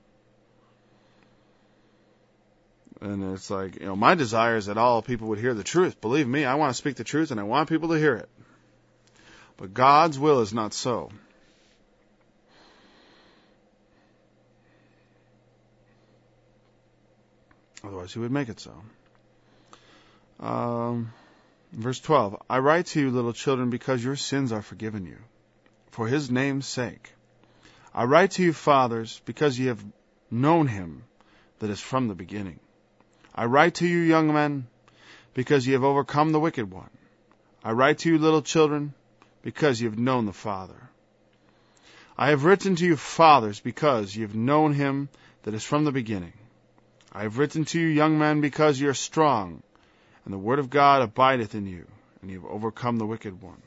Speaker 2: And it's like, you know, my desire is that all people would hear the truth. Believe me, I want to speak the truth and I want people to hear it. But God's will is not so. Otherwise, he would make it so. Um, verse twelve, I write to you, little children, because your sins are forgiven you, for his name's sake. I write to you, fathers, because ye have known him that is from the beginning. I write to you, young men, because ye have overcome the wicked one. I write to you, little children, because ye have known the Father. I have written to you, fathers, because ye have known him that is from the beginning. I have written to you, young men, because ye are strong, and the word of God abideth in you, and ye have overcome the wicked one.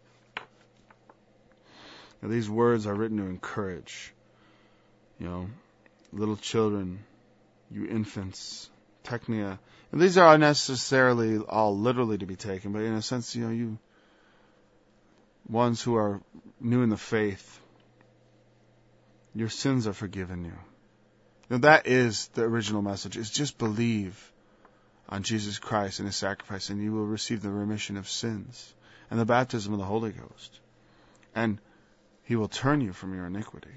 Speaker 2: Now, these words are written to encourage, you know, little children, you infants, technia. And these are unnecessarily all literally to be taken, but in a sense, you know, you ones who are new in the faith, your sins are forgiven you. Now that is the original message, is just believe on Jesus Christ and His sacrifice, and you will receive the remission of sins and the baptism of the Holy Ghost. And He will turn you from your iniquity.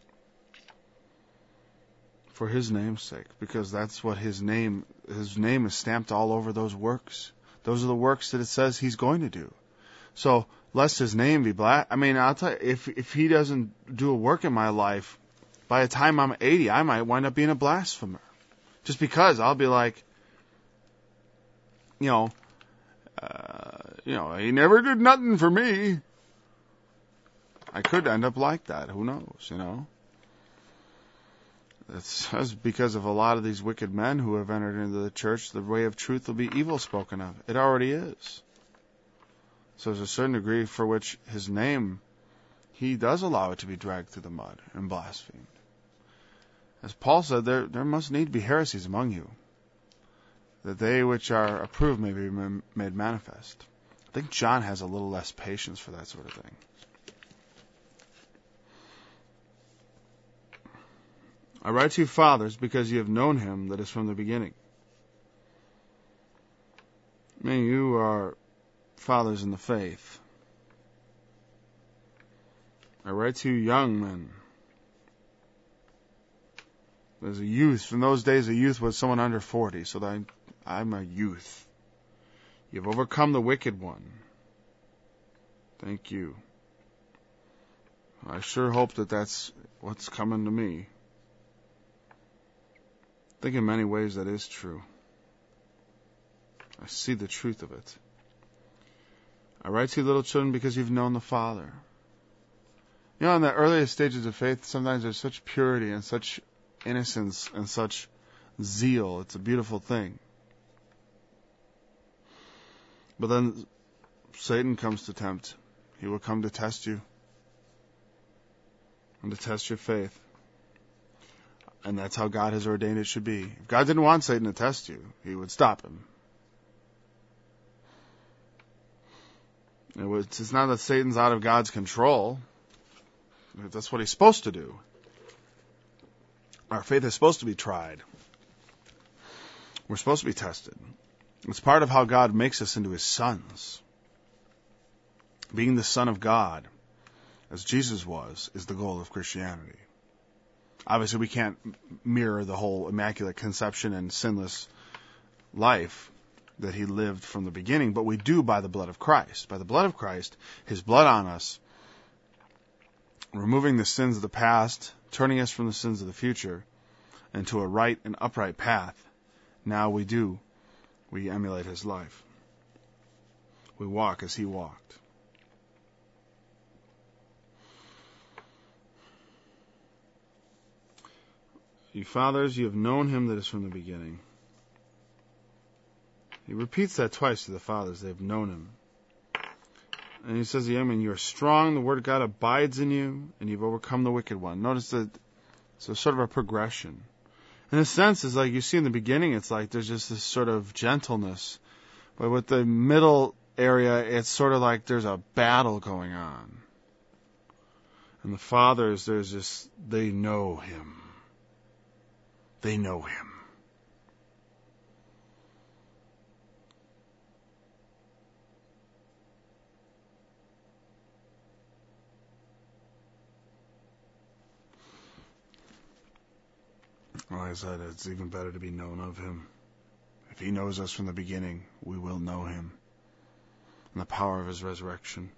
Speaker 2: For His name's sake, because that's what His name, His name is stamped all over those works. Those are the works that it says He's going to do. So, lest His name be black, I mean, I'll tell you, if, if He doesn't do a work in my life, by the time I'm eighty, I might wind up being a blasphemer. Just because I'll be like, you know, uh, you know, He never did nothing for me. I could end up like that. Who knows, you know? That's because of a lot of these wicked men who have entered into the church, the way of truth will be evil spoken of. It already is. So there's a certain degree for which His name, He does allow it to be dragged through the mud and blasphemed. As Paul said, there, there must need to be heresies among you, that they which are approved may be made manifest. I think John has a little less patience for that sort of thing. I write to you, fathers, because you have known Him that is from the beginning. I mean, you are fathers in the faith. I write to you, young men. As a youth, in those days a youth was someone under forty, so that I'm, I'm a youth. You've overcome the wicked one. Thank you. I sure hope that that's what's coming to me. I think in many ways that is true. I see the truth of it. I write to you, little children, because you've known the Father. You know, in the earliest stages of faith, sometimes there's such purity and such innocence and such zeal. It's a beautiful thing. But then Satan comes to tempt. He will come to test you and to test your faith. And that's how God has ordained it should be. If God didn't want Satan to test you, He would stop him. It was, it's not that Satan's out of God's control. That's what he's supposed to do. Our faith is supposed to be tried. We're supposed to be tested. It's part of how God makes us into His sons. Being the Son of God, as Jesus was, is the goal of Christianity. Obviously, we can't mirror the whole immaculate conception and sinless life that He lived from the beginning, but we do by the blood of Christ. By the blood of Christ, His blood on us, removing the sins of the past, turning us from the sins of the future, into a right and upright path. Now we do. We emulate His life. We walk as He walked. You fathers, you have known Him that is from the beginning. He repeats that twice to the fathers. They have known Him. And He says, I mean, you are strong, the Word of God abides in you, and you've overcome the wicked one. Notice that it's a sort of a progression. In a sense, it's like you see in the beginning, it's like there's just this sort of gentleness. But with the middle area, it's sort of like there's a battle going on. And the fathers, there's just, they know Him. They know Him. Well, I said it's even better to be known of Him. If He knows us from the beginning, we will know Him and the power of His resurrection.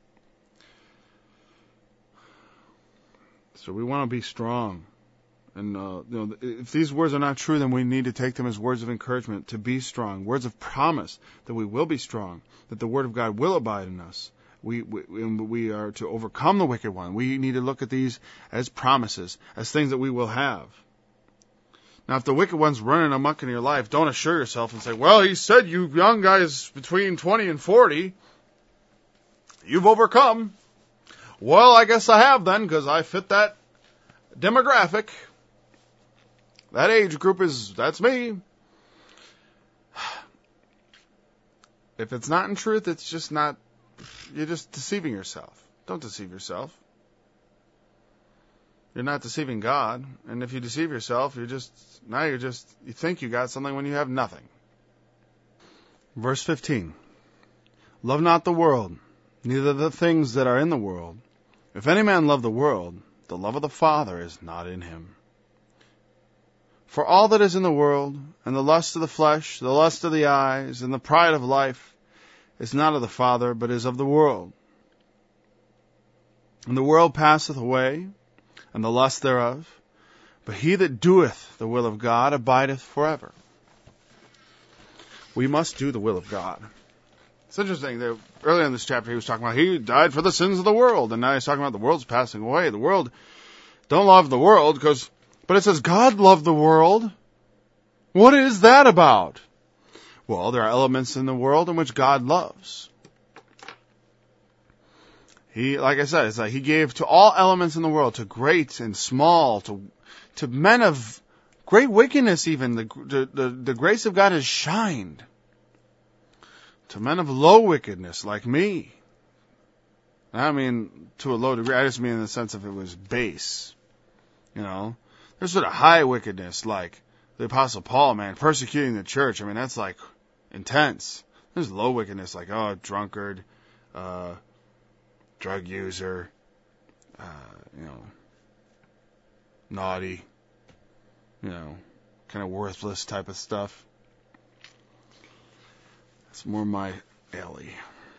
Speaker 2: So we want to be strong. And uh, you know, if these words are not true, then we need to take them as words of encouragement to be strong, words of promise that we will be strong, that the Word of God will abide in us. We, we, we are to overcome the wicked one. We need to look at these as promises, as things that we will have. Now, if the wicked one's running amok in your life, don't assure yourself and say, well, He said you young guys between twenty and forty, you've overcome. Well, I guess I have then, because I fit that demographic. That age group is, that's me. If it's not in truth, it's just not, you're just deceiving yourself. Don't deceive yourself. you're not deceiving God. And if you deceive yourself, you're just, now you're just, you think you got something when you have nothing. Verse fifteen. Love not the world, neither the things that are in the world. If any man love the world, the love of the Father is not in him. For all that is in the world, and the lust of the flesh, the lust of the eyes, and the pride of life, is not of the Father, but is of the world. And the world passeth away, and the lust thereof, but he that doeth the will of God abideth forever. We must do the will of God. It's interesting that earlier in this chapter he was talking about he died for the sins of the world, and now he's talking about the world's passing away. The world, don't love the world, because, but it says God loved the world. What is that about? Well, there are elements in the world in which God loves. He, like I said, it's like he gave to all elements in the world, to great and small, to to men of great wickedness even. The, the, the, the grace of God has shined. To men of low wickedness, like me. I mean, to a low degree, I just mean in the sense of it was base. You know? There's sort of high wickedness, like the Apostle Paul, man, persecuting the church. I mean, that's like intense. There's low wickedness, like, oh, drunkard, uh, drug user, uh, you know, naughty, you know, kind of worthless type of stuff. It's more my alley.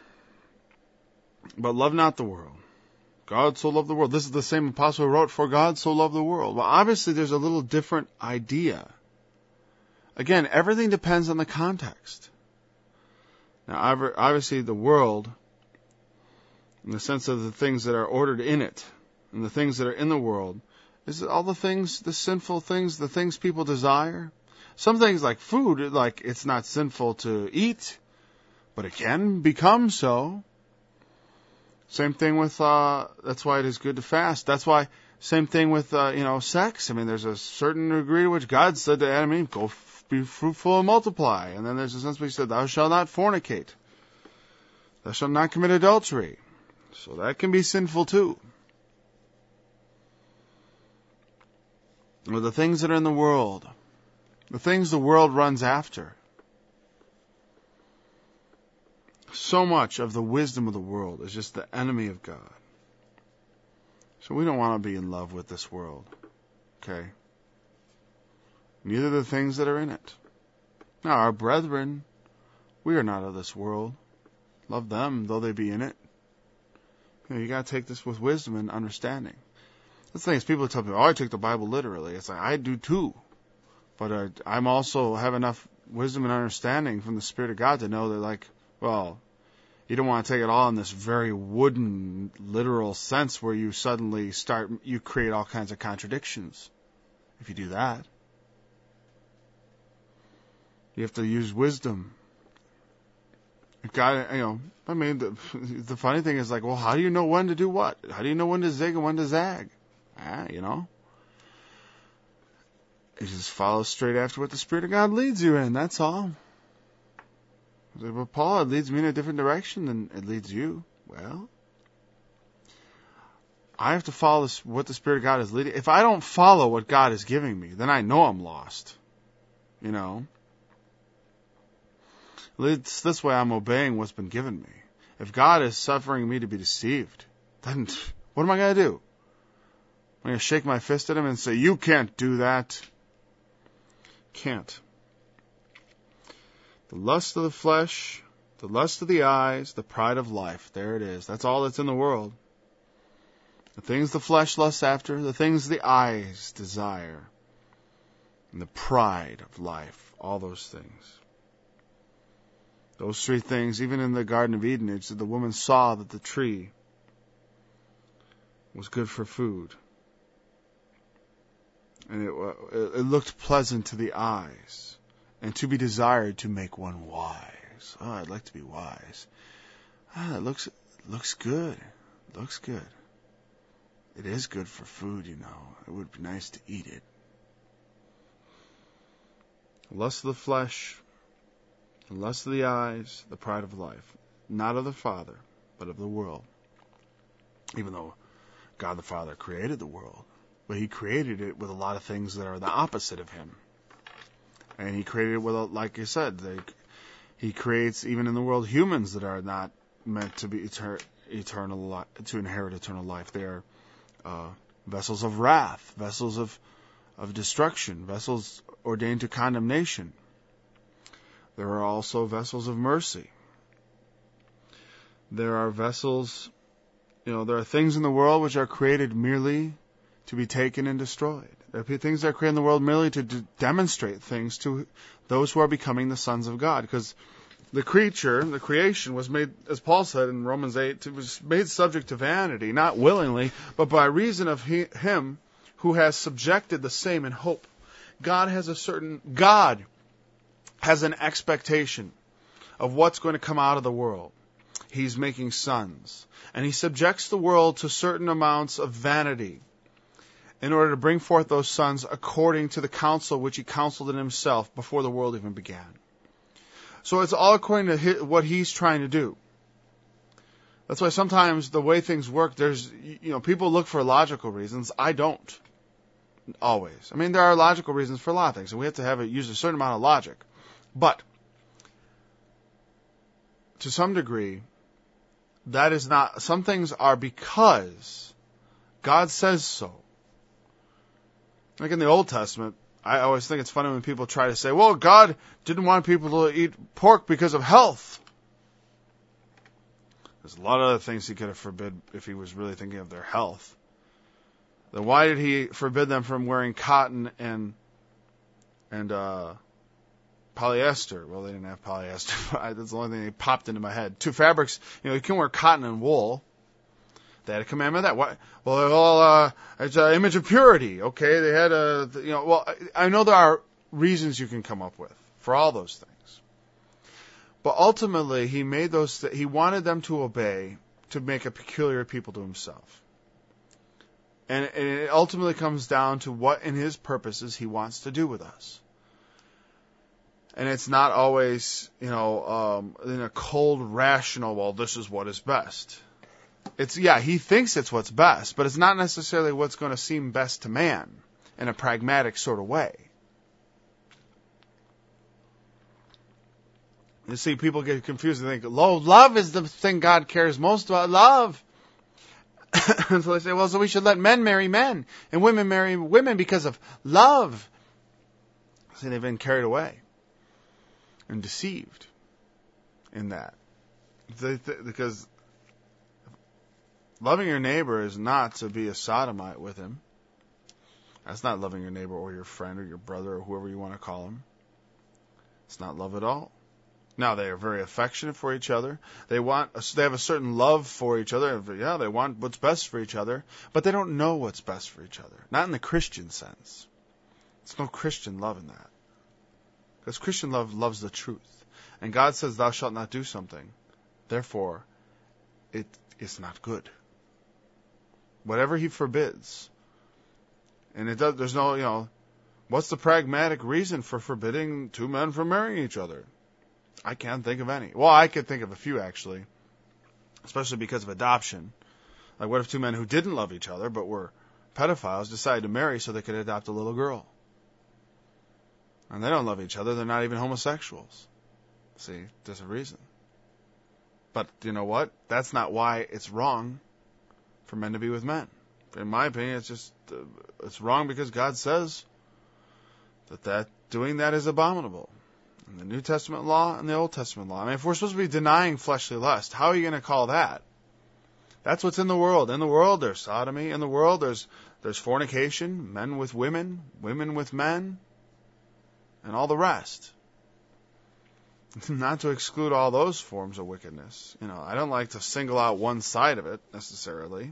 Speaker 2: But love not the world. God so loved the world. This is the same apostle who wrote, for God so loved the world. Well, obviously there's a little different idea. Again, everything depends on the context. Now, obviously the world, in the sense of the things that are ordered in it, and the things that are in the world, is all the things, the sinful things, the things people desire. Some things like food, like it's not sinful to eat, but it can become so. Same thing with, uh, that's why it is good to fast. That's why, same thing with, uh, you know, sex. I mean, there's a certain degree to which God said to Adam and Eve, go f- be fruitful and multiply. And then there's a sense where he said, thou shalt not fornicate. Thou shalt not commit adultery. So that can be sinful too. Or the things that are in the world. The things the world runs after. So much of the wisdom of the world is just the enemy of God. So we don't want to be in love with this world. Okay? Neither the things that are in it. Now, our brethren, we are not of this world. Love them, though they be in it. You know, you got to take this with wisdom and understanding. The thing is, people tell me, oh, I take the Bible literally. It's like, I do too. But uh, I'm also have enough wisdom and understanding from the Spirit of God to know that, like, well, you don't want to take it all in this very wooden, literal sense where you suddenly start, you create all kinds of contradictions. If you do that, you have to use wisdom. God, you know, I mean, the, the funny thing is like, well, how do you know when to do what? How do you know when to zig and when to zag? Ah, you know. You just follow straight after what the Spirit of God leads you in, that's all. But Paul, it leads me in a different direction than it leads you. Well, I have to follow this, what the Spirit of God is leading. If I don't follow what God is giving me, then I know I'm lost. You know? It's this way I'm obeying what's been given me. If God is suffering me to be deceived, then what am I going to do? I'm going to shake my fist at him and say, you can't do that. Can't. The lust of the flesh, the lust of the eyes, the pride of life. There it is. That's all that's in the world. The things the flesh lusts after, the things the eyes desire, and the pride of life. All those things. Those three things, even in the Garden of Eden, it's that the woman saw that the tree was good for food. And it, it looked pleasant to the eyes. And to be desired to make one wise. Oh, I'd like to be wise. Ah, it looks, it looks good. It looks good. It is good for food, you know. It would be nice to eat it. The lust of the flesh, the lust of the eyes, the pride of life. Not of the Father, but of the world. Even though God the Father created the world. But he created it with a lot of things that are the opposite of him. And he created it with, a, like I said, they, he creates, even in the world, humans that are not meant to be etern- eternal, to inherit eternal life. They are uh, vessels of wrath, vessels of, of destruction, vessels ordained to condemnation. There are also vessels of mercy. There are vessels, you know, there are things in the world which are created merely to be taken and destroyed. There are things that are created in the world merely to d- demonstrate things to those who are becoming the sons of God. Because the creature, the creation, was made, as Paul said in Romans eight, it was made subject to vanity, not willingly, but by reason of he, him who has subjected the same in hope. God has a certain, God has an expectation of what's going to come out of the world. He's making sons. And he subjects the world to certain amounts of vanity in order to bring forth those sons according to the counsel which he counseled in himself before the world even began. So it's all according to his, what he's trying to do. That's why sometimes the way things work, there's, you know, people look for logical reasons. I don't. Always. I mean, there are logical reasons for a lot of things, and we have to have it, use a certain amount of logic. But, to some degree, that is not, some things are because God says so. Like in the Old Testament, I always think it's funny when people try to say, well, God didn't want people to eat pork because of health. There's a lot of other things he could have forbid if he was really thinking of their health. Then why did he forbid them from wearing cotton and and uh, polyester? Well, they didn't have polyester. That's the only thing that popped into my head. Two fabrics, you know, you can wear cotton and wool. They had a commandment of that. What? Well, well uh, it's an image of purity. Okay, they had a, you know, well, I know there are reasons you can come up with for all those things. But ultimately, he made those, th- he wanted them to obey to make a peculiar people to himself. And, and it ultimately comes down to what in his purposes he wants to do with us. And it's not always, you know, um, in a cold, rational, well, this is what is best. It's, yeah, he thinks it's what's best, but it's not necessarily what's going to seem best to man in a pragmatic sort of way. You see, people get confused and think, oh, love is the thing God cares most about. Love. And so they say, well, so we should let men marry men and women marry women because of love. See, they've been carried away and deceived in that. They th- because loving your neighbor is not to be a sodomite with him. That's not loving your neighbor or your friend or your brother or whoever you want to call him. It's not love at all. Now, they are very affectionate for each other. They want, they have a certain love for each other. Yeah, they want what's best for each other, but they don't know what's best for each other. Not in the Christian sense. There's no Christian love in that. Because Christian love loves the truth. And God says, thou shalt not do something. Therefore, it is not good. Whatever he forbids. And it does, there's no, you know, what's the pragmatic reason for forbidding two men from marrying each other? I can't think of any. Well, I could think of a few, actually. Especially because of adoption. Like, what if two men who didn't love each other, but were pedophiles, decided to marry so they could adopt a little girl? And they don't love each other. They're not even homosexuals. See, there's a reason. But, you know what? That's not why it's wrong for men to be with men. In my opinion, it's just, uh, it's wrong because God says that, that doing that is abominable. In the New Testament law and the Old Testament law. I mean, if we're supposed to be denying fleshly lust, how are you going to call that? That's what's in the world. In the world, there's sodomy. In the world, there's there's fornication, men with women, women with men, and all the rest. Not to exclude all those forms of wickedness. You know, I don't like to single out one side of it, necessarily.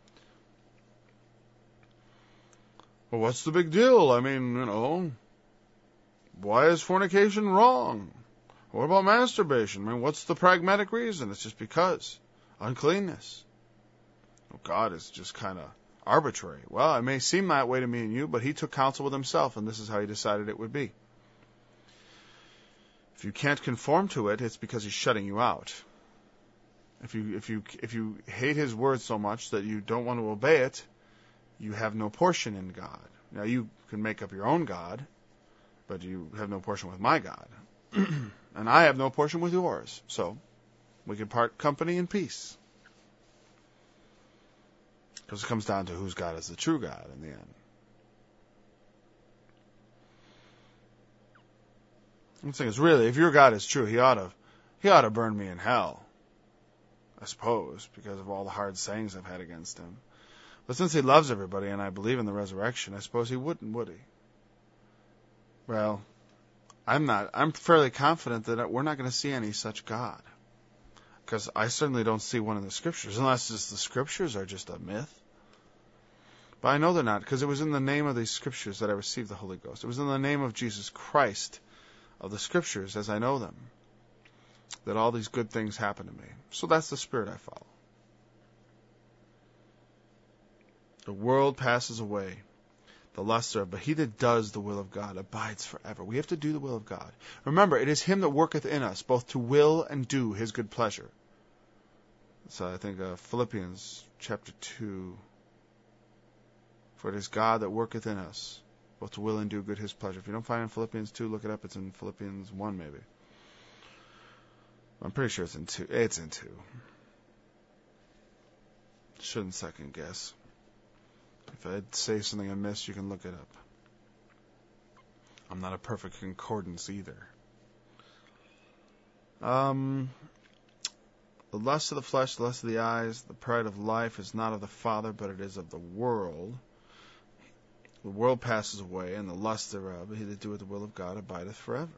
Speaker 2: Well, what's the big deal? I mean, you know, why is fornication wrong? What about masturbation? I mean, what's the pragmatic reason? It's just because. Uncleanness. Well, God is just kind of arbitrary. Well, it may seem that way to me and you, but he took counsel with himself, and this is how he decided it would be. If you can't conform to it, it's because he's shutting you out. If you if you if you hate his word so much that you don't want to obey it, you have no portion in God. Now, you can make up your own God, but you have no portion with my God. And I have no portion with yours. So, we can part company in peace. Because it comes down to whose God is the true God in the end. I'm saying is really, if your God is true, he ought to, he ought to burn me in hell. I suppose, because of all the hard sayings I've had against him. But since he loves everybody and I believe in the resurrection, I suppose he wouldn't, would he? Well, I'm not. I'm fairly confident that we're not going to see any such God. Because I certainly don't see one in the Scriptures, unless just the Scriptures are just a myth. But I know they're not, because it was in the name of these Scriptures that I received the Holy Ghost. It was in the name of Jesus Christ, of the Scriptures, as I know them, that all these good things happen to me. So that's the spirit I follow. The world passes away, the lust thereof, but he that does the will of God abides forever. We have to do the will of God. Remember, it is him that worketh in us, both to will and do his good pleasure. So I think uh, Philippians chapter two. For it is God that worketh in us, both to will and do good his pleasure. If you don't find it in Philippians two, look it up. It's in Philippians one, maybe. I'm pretty sure it's in two. It's in two. Shouldn't second guess. If I say something amiss, you can look it up. I'm not a perfect concordance either. Um, the lust of the flesh, the lust of the eyes, the pride of life is not of the Father, but it is of the world. The world passes away, and the lust thereof, he that doeth the will of God abideth forever.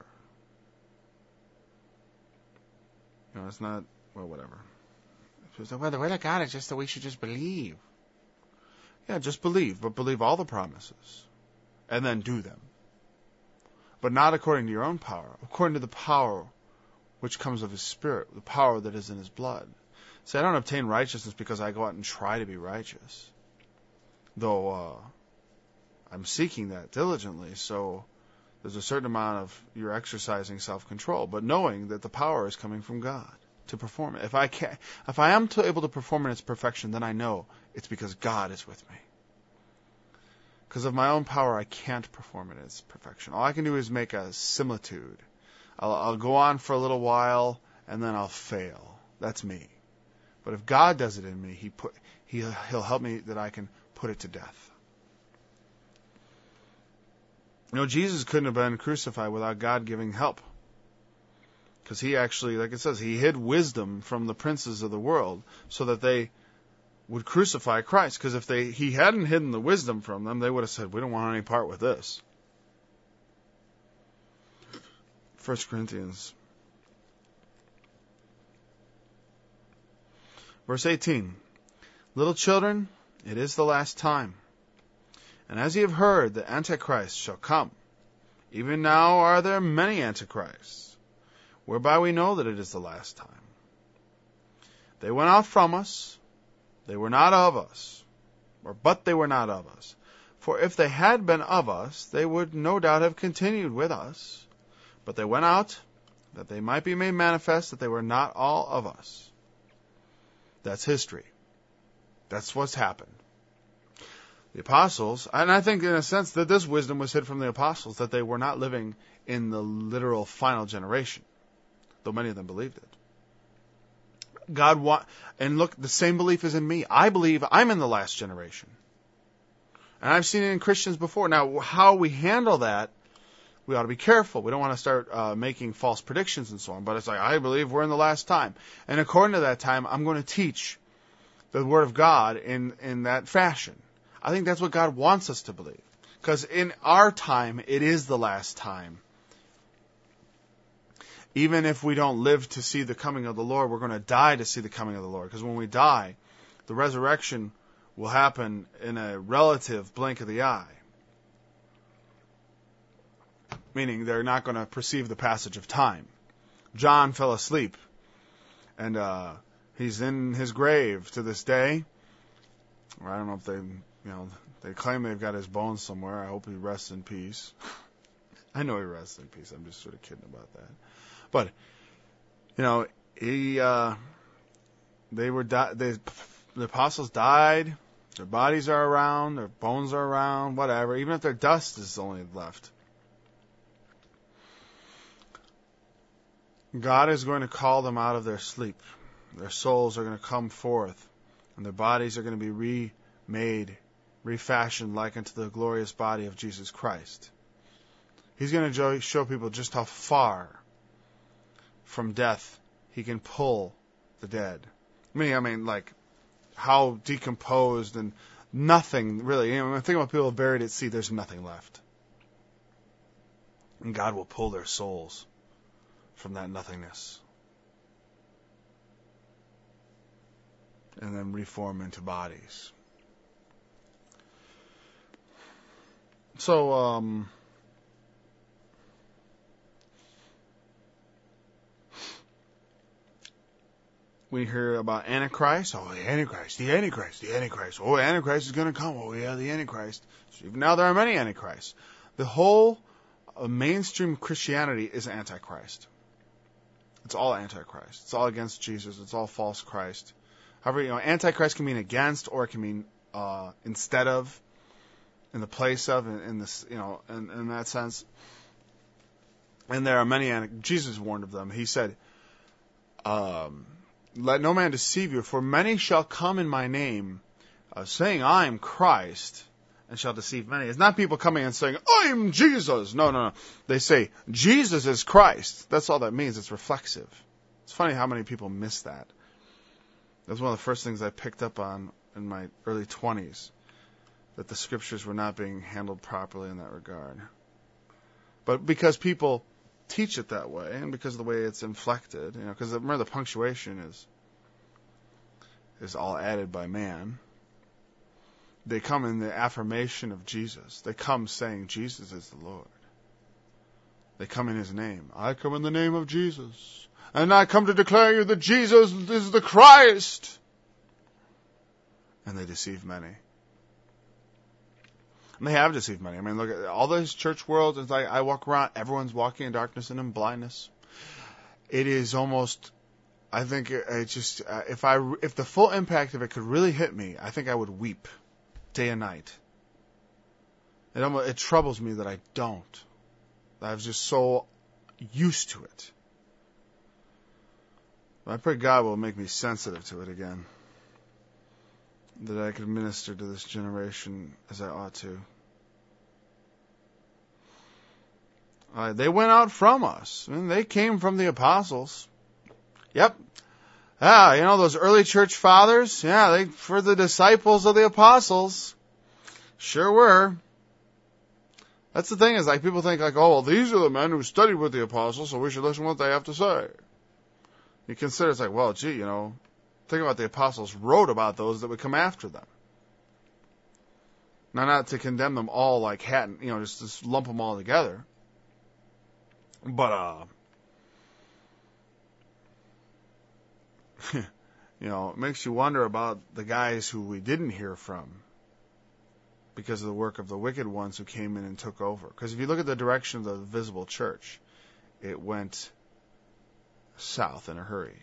Speaker 2: You know, it's not, well, whatever. It's like, well, the will of God is just that we should just believe. Yeah, just believe, but believe all the promises, and then do them. But not according to your own power, according to the power which comes of his Spirit, the power that is in his blood. See, I don't obtain righteousness because I go out and try to be righteous. Though uh, I'm seeking that diligently, so there's a certain amount of you're exercising self-control, but knowing that the power is coming from God to perform it. If I can, if I am to able to perform in its perfection, then I know it's because God is with me. Because of my own power, I can't perform in its perfection. All I can do is make a similitude. I'll, I'll go on for a little while, and then I'll fail. That's me. But if God does it in me, he put, he, he'll help me that I can put it to death. You know, Jesus couldn't have been crucified without God giving help. Because he actually, like it says, he hid wisdom from the princes of the world so that they would crucify Christ. Because if they he hadn't hidden the wisdom from them, they would have said, we don't want any part with this. First Corinthians. Verse eighteen. Little children, it is the last time. And as ye have heard, the Antichrist shall come. Even now are there many Antichrists, whereby we know that it is the last time. They went out from us, they were not of us, or but they were not of us. For if they had been of us, they would no doubt have continued with us. But they went out, that they might be made manifest that they were not all of us. That's history. That's what's happened. The apostles, and I think in a sense that this wisdom was hid from the apostles, that they were not living in the literal final generation, though many of them believed it. God want, and look, the same belief is in me. I believe I'm in the last generation. And I've seen it in Christians before. Now, how we handle that, we ought to be careful. We don't want to start uh, making false predictions and so on. But it's like, I believe we're in the last time. And according to that time, I'm going to teach the Word of God in, in that fashion. I think that's what God wants us to believe. Because in our time, it is the last time. Even if we don't live to see the coming of the Lord, we're going to die to see the coming of the Lord. Because when we die, the resurrection will happen in a relative blink of the eye. Meaning they're not going to perceive the passage of time. John fell asleep. And uh, he's in his grave to this day. Or I don't know if they, you know, they claim they've got his bones somewhere. I hope he rests in peace. I know he rests in peace. I'm just sort of kidding about that. But, you know, he, uh, they were, di- they, the apostles died, Their bodies are around, their bones are around, whatever. Even if their dust is only left. God is going to call them out of their sleep. Their souls are going to come forth, and their bodies are going to be remade, refashioned like unto the glorious body of Jesus Christ. He's going to show people just how far from death he can pull the dead. I mean, I mean, like, how decomposed and nothing, really. You know, when I think about people buried at sea, there's nothing left. And God will pull their souls from that nothingness. And then reform into bodies. So, um... we hear about Antichrist. Oh, the Antichrist, the Antichrist, the Antichrist. Oh, Antichrist is going to come. Oh, yeah, the Antichrist. So even now there are many Antichrists. The whole uh, mainstream Christianity is Antichrist. It's all Antichrist. It's all against Jesus. It's all false Christ. However, you know, Antichrist can mean against, or it can mean uh, instead of, in the place of, in, in this, you know, in, in that sense. And there are many. Jesus warned of them. He said, um, "Let no man deceive you, for many shall come in my name, uh, saying, I am Christ, and shall deceive many." It's not people coming and saying, I am Jesus. No, no, no. They say, Jesus is Christ. That's all that means. It's reflexive. It's funny how many people miss that. That's one of the first things I picked up on in my early twenties, that the scriptures were not being handled properly in that regard. But because people teach it that way, and because of the way it's inflected, you know, because remember the punctuation is is all added by man. They come in the affirmation of Jesus. They come saying Jesus is the Lord. They come in His name. I come in the name of Jesus, and I come to declare you that Jesus is the Christ. And they deceive many. And they have deceived many. I mean, look at all this church world. It's like I walk around, everyone's walking in darkness and in blindness. It is almost, I think, it, it just uh, if I if the full impact of it could really hit me, I think I would weep day and night. It almost, it troubles me that I don't. I was just so used to it. I pray God will make me sensitive to it again, that I could minister to this generation as I ought to. Uh, they went out from us. I mean, they came from the apostles. Yep. Ah, you know, those early church fathers? Yeah, they were the disciples of the apostles. Sure were. That's the thing, is like people think like, oh, well, these are the men who studied with the apostles, so we should listen to what they have to say. You consider, it's like, well, gee, you know, think about the apostles wrote about those that would come after them. Now, not to condemn them all like hat, and, you know, just, just lump them all together. But, uh, you know, it makes you wonder about the guys who we didn't hear from because of the work of the wicked ones who came in and took over. Because if you look at the direction of the visible church, it went south in a hurry.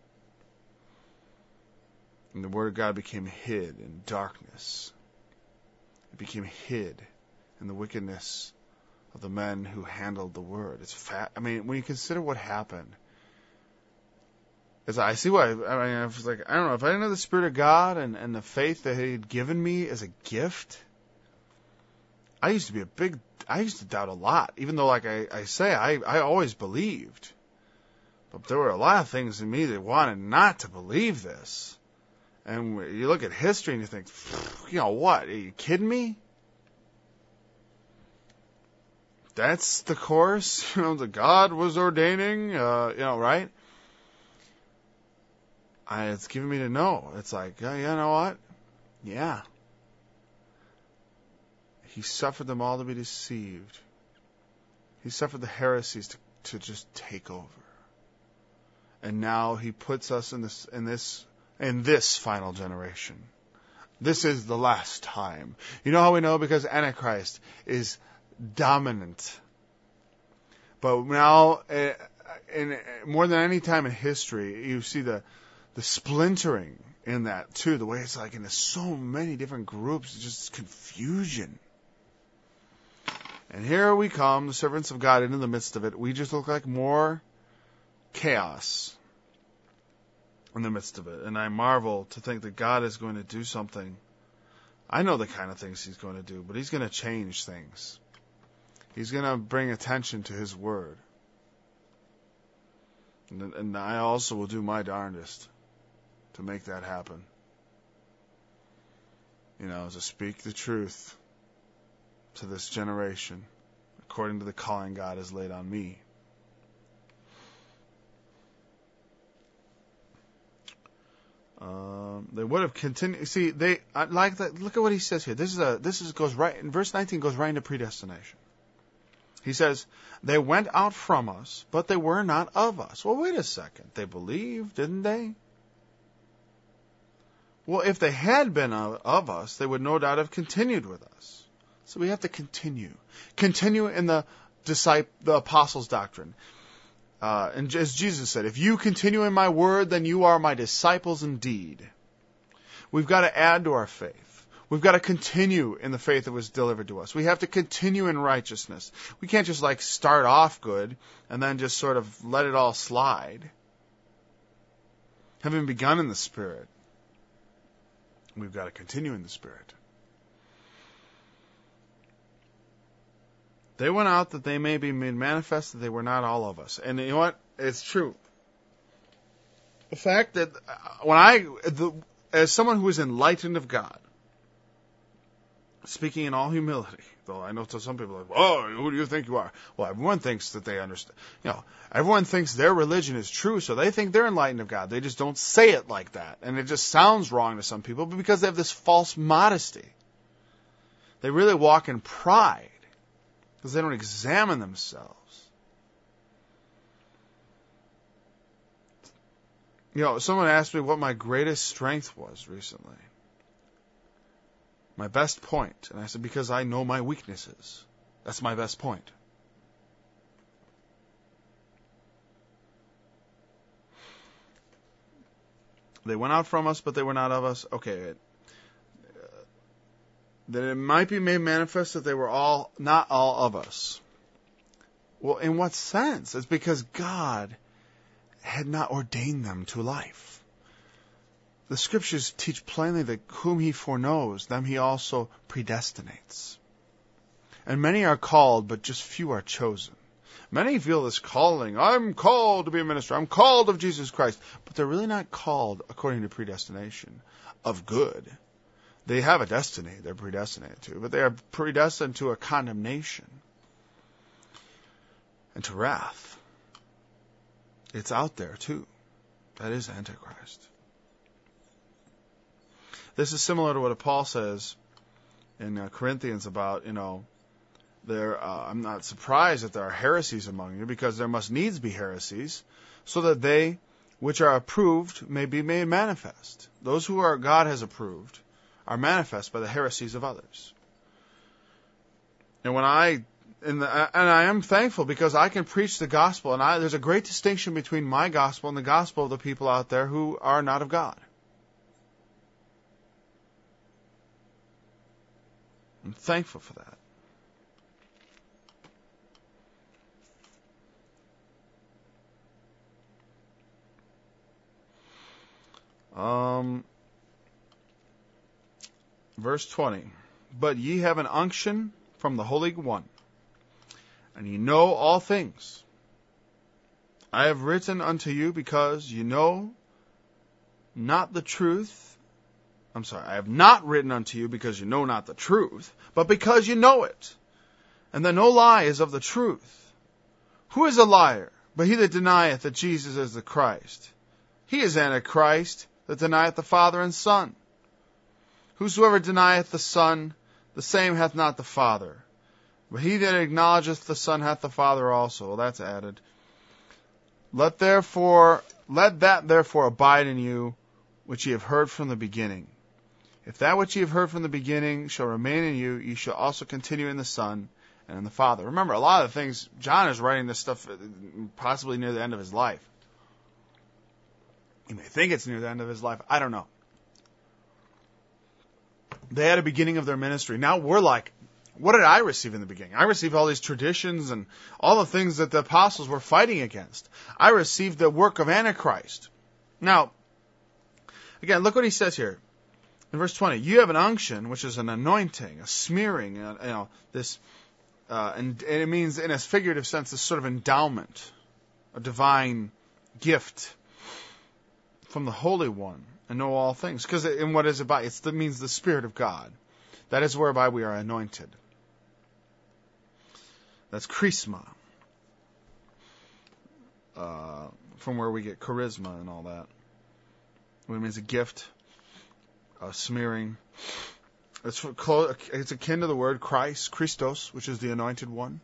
Speaker 2: And the Word of God became hid in darkness. It became hid in the wickedness of the men who handled the Word. It's fat. I mean, when you consider what happened, it's, I see why. I mean, I was like, I don't know, if I didn't have the Spirit of God and, and the faith that He had given me as a gift, I used to be a big, I used to doubt a lot. Even though, like I, I say, I, I always believed. But there were a lot of things in me that wanted not to believe this. And you look at history and you think, you know what, are you kidding me? That's the course, you know, that God was ordaining, uh, you know, right? I, it's giving me to know. It's like, oh, you know what? Yeah. He suffered them all to be deceived. He suffered the heresies to, to just take over. And now He puts us in this, in this, in this final generation. This is the last time. You know how we know? Because Antichrist is dominant. But now, in, more than any time in history, you see the, the splintering in that too. The way it's like in so many different groups, it's just confusion. And here we come, the servants of God, into the midst of it. We just look like more chaos in the midst of it. And I marvel to think that God is going to do something. I know the kind of things He's going to do, but He's going to change things. He's going to bring attention to His Word. And, and I also will do my darndest to make that happen. You know, to speak the truth to this generation according to the calling God has laid on me. Um, they would have continued. See, they I like that. Look at what he says here. This is a. This is goes right in verse nineteen. Goes right into predestination. He says, "They went out from us, but they were not of us." Well, wait a second. They believed, didn't they? Well, if they had been of, of us, they would no doubt have continued with us. So we have to continue, continue in the disciple, the apostles' doctrine. Uh, and as Jesus said, if you continue in my word, then you are my disciples indeed. We've got to add to our faith. We've got to continue in the faith that was delivered to us. We have to continue in righteousness. We can't just like start off good and then just sort of let it all slide. Having begun in the Spirit, we've got to continue in the Spirit. They went out that they may be made manifest that they were not all of us. And you know what? It's true. The fact that when I, the, as someone who is enlightened of God, speaking in all humility, though I know to some people, like, oh, who do you think you are? Well, everyone thinks that they understand. You know, everyone thinks their religion is true, so they think they're enlightened of God. They just don't say it like that. And it just sounds wrong to some people, but because they have this false modesty. They really walk in pride. Because they don't examine themselves. You know, someone asked me what my greatest strength was recently. My best point. And I said, because I know my weaknesses. That's my best point. They went out from us, but they were not of us. Okay, that it might be made manifest that they were all, not all of us. Well, in what sense? It's because God had not ordained them to life. The Scriptures teach plainly that whom He foreknows, them He also predestinates. And many are called, but just few are chosen. Many feel this calling. I'm called to be a minister. I'm called of Jesus Christ. But they're really not called according to predestination of good. They have a destiny they're predestinated to, but they are predestined to a condemnation and to wrath. It's out there too. That is Antichrist. This is similar to what Paul says in uh, Corinthians about, you know, there. Uh, I'm not surprised that there are heresies among you, because there must needs be heresies, so that they which are approved may be made manifest. Those who are God has approved are manifest by the heresies of others. And when I, in the, and I am thankful because I can preach the gospel, and I, there's a great distinction between my gospel and the gospel of the people out there who are not of God. I'm thankful for that. Um... Verse twenty, but ye have an unction from the Holy One, and ye know all things. I have written unto you because ye know not the truth. I'm sorry, I have not written unto you because you know not the truth, but because you know it, and that no lie is of the truth. Who is a liar, but he that denieth that Jesus is the Christ? He is Antichrist, that denieth the Father and Son. Whosoever denieth the Son, the same hath not the Father. But he that acknowledgeth the Son hath the Father also. Well, that's added. Let therefore, let that therefore abide in you, which ye have heard from the beginning. If that which ye have heard from the beginning shall remain in you, ye shall also continue in the Son and in the Father. Remember, a lot of the things, John is writing this stuff possibly near the end of his life. You may think it's near the end of his life. I don't know. They had a beginning of their ministry. Now we're like, what did I receive in the beginning? I received all these traditions and all the things that the apostles were fighting against. I received the work of Antichrist. Now, again, look what he says here. In verse twenty, you have an unction, which is an anointing, a smearing, you know, this, uh, and, and it means in a figurative sense, this sort of endowment, a divine gift from the Holy One, and know all things. Because in what is it by? It's, it means the Spirit of God. That is whereby we are anointed. That's charisma. Uh, from where we get charisma and all that. It means a gift, a smearing. It's, for, it's akin to the word Christ, Christos, which is the anointed one.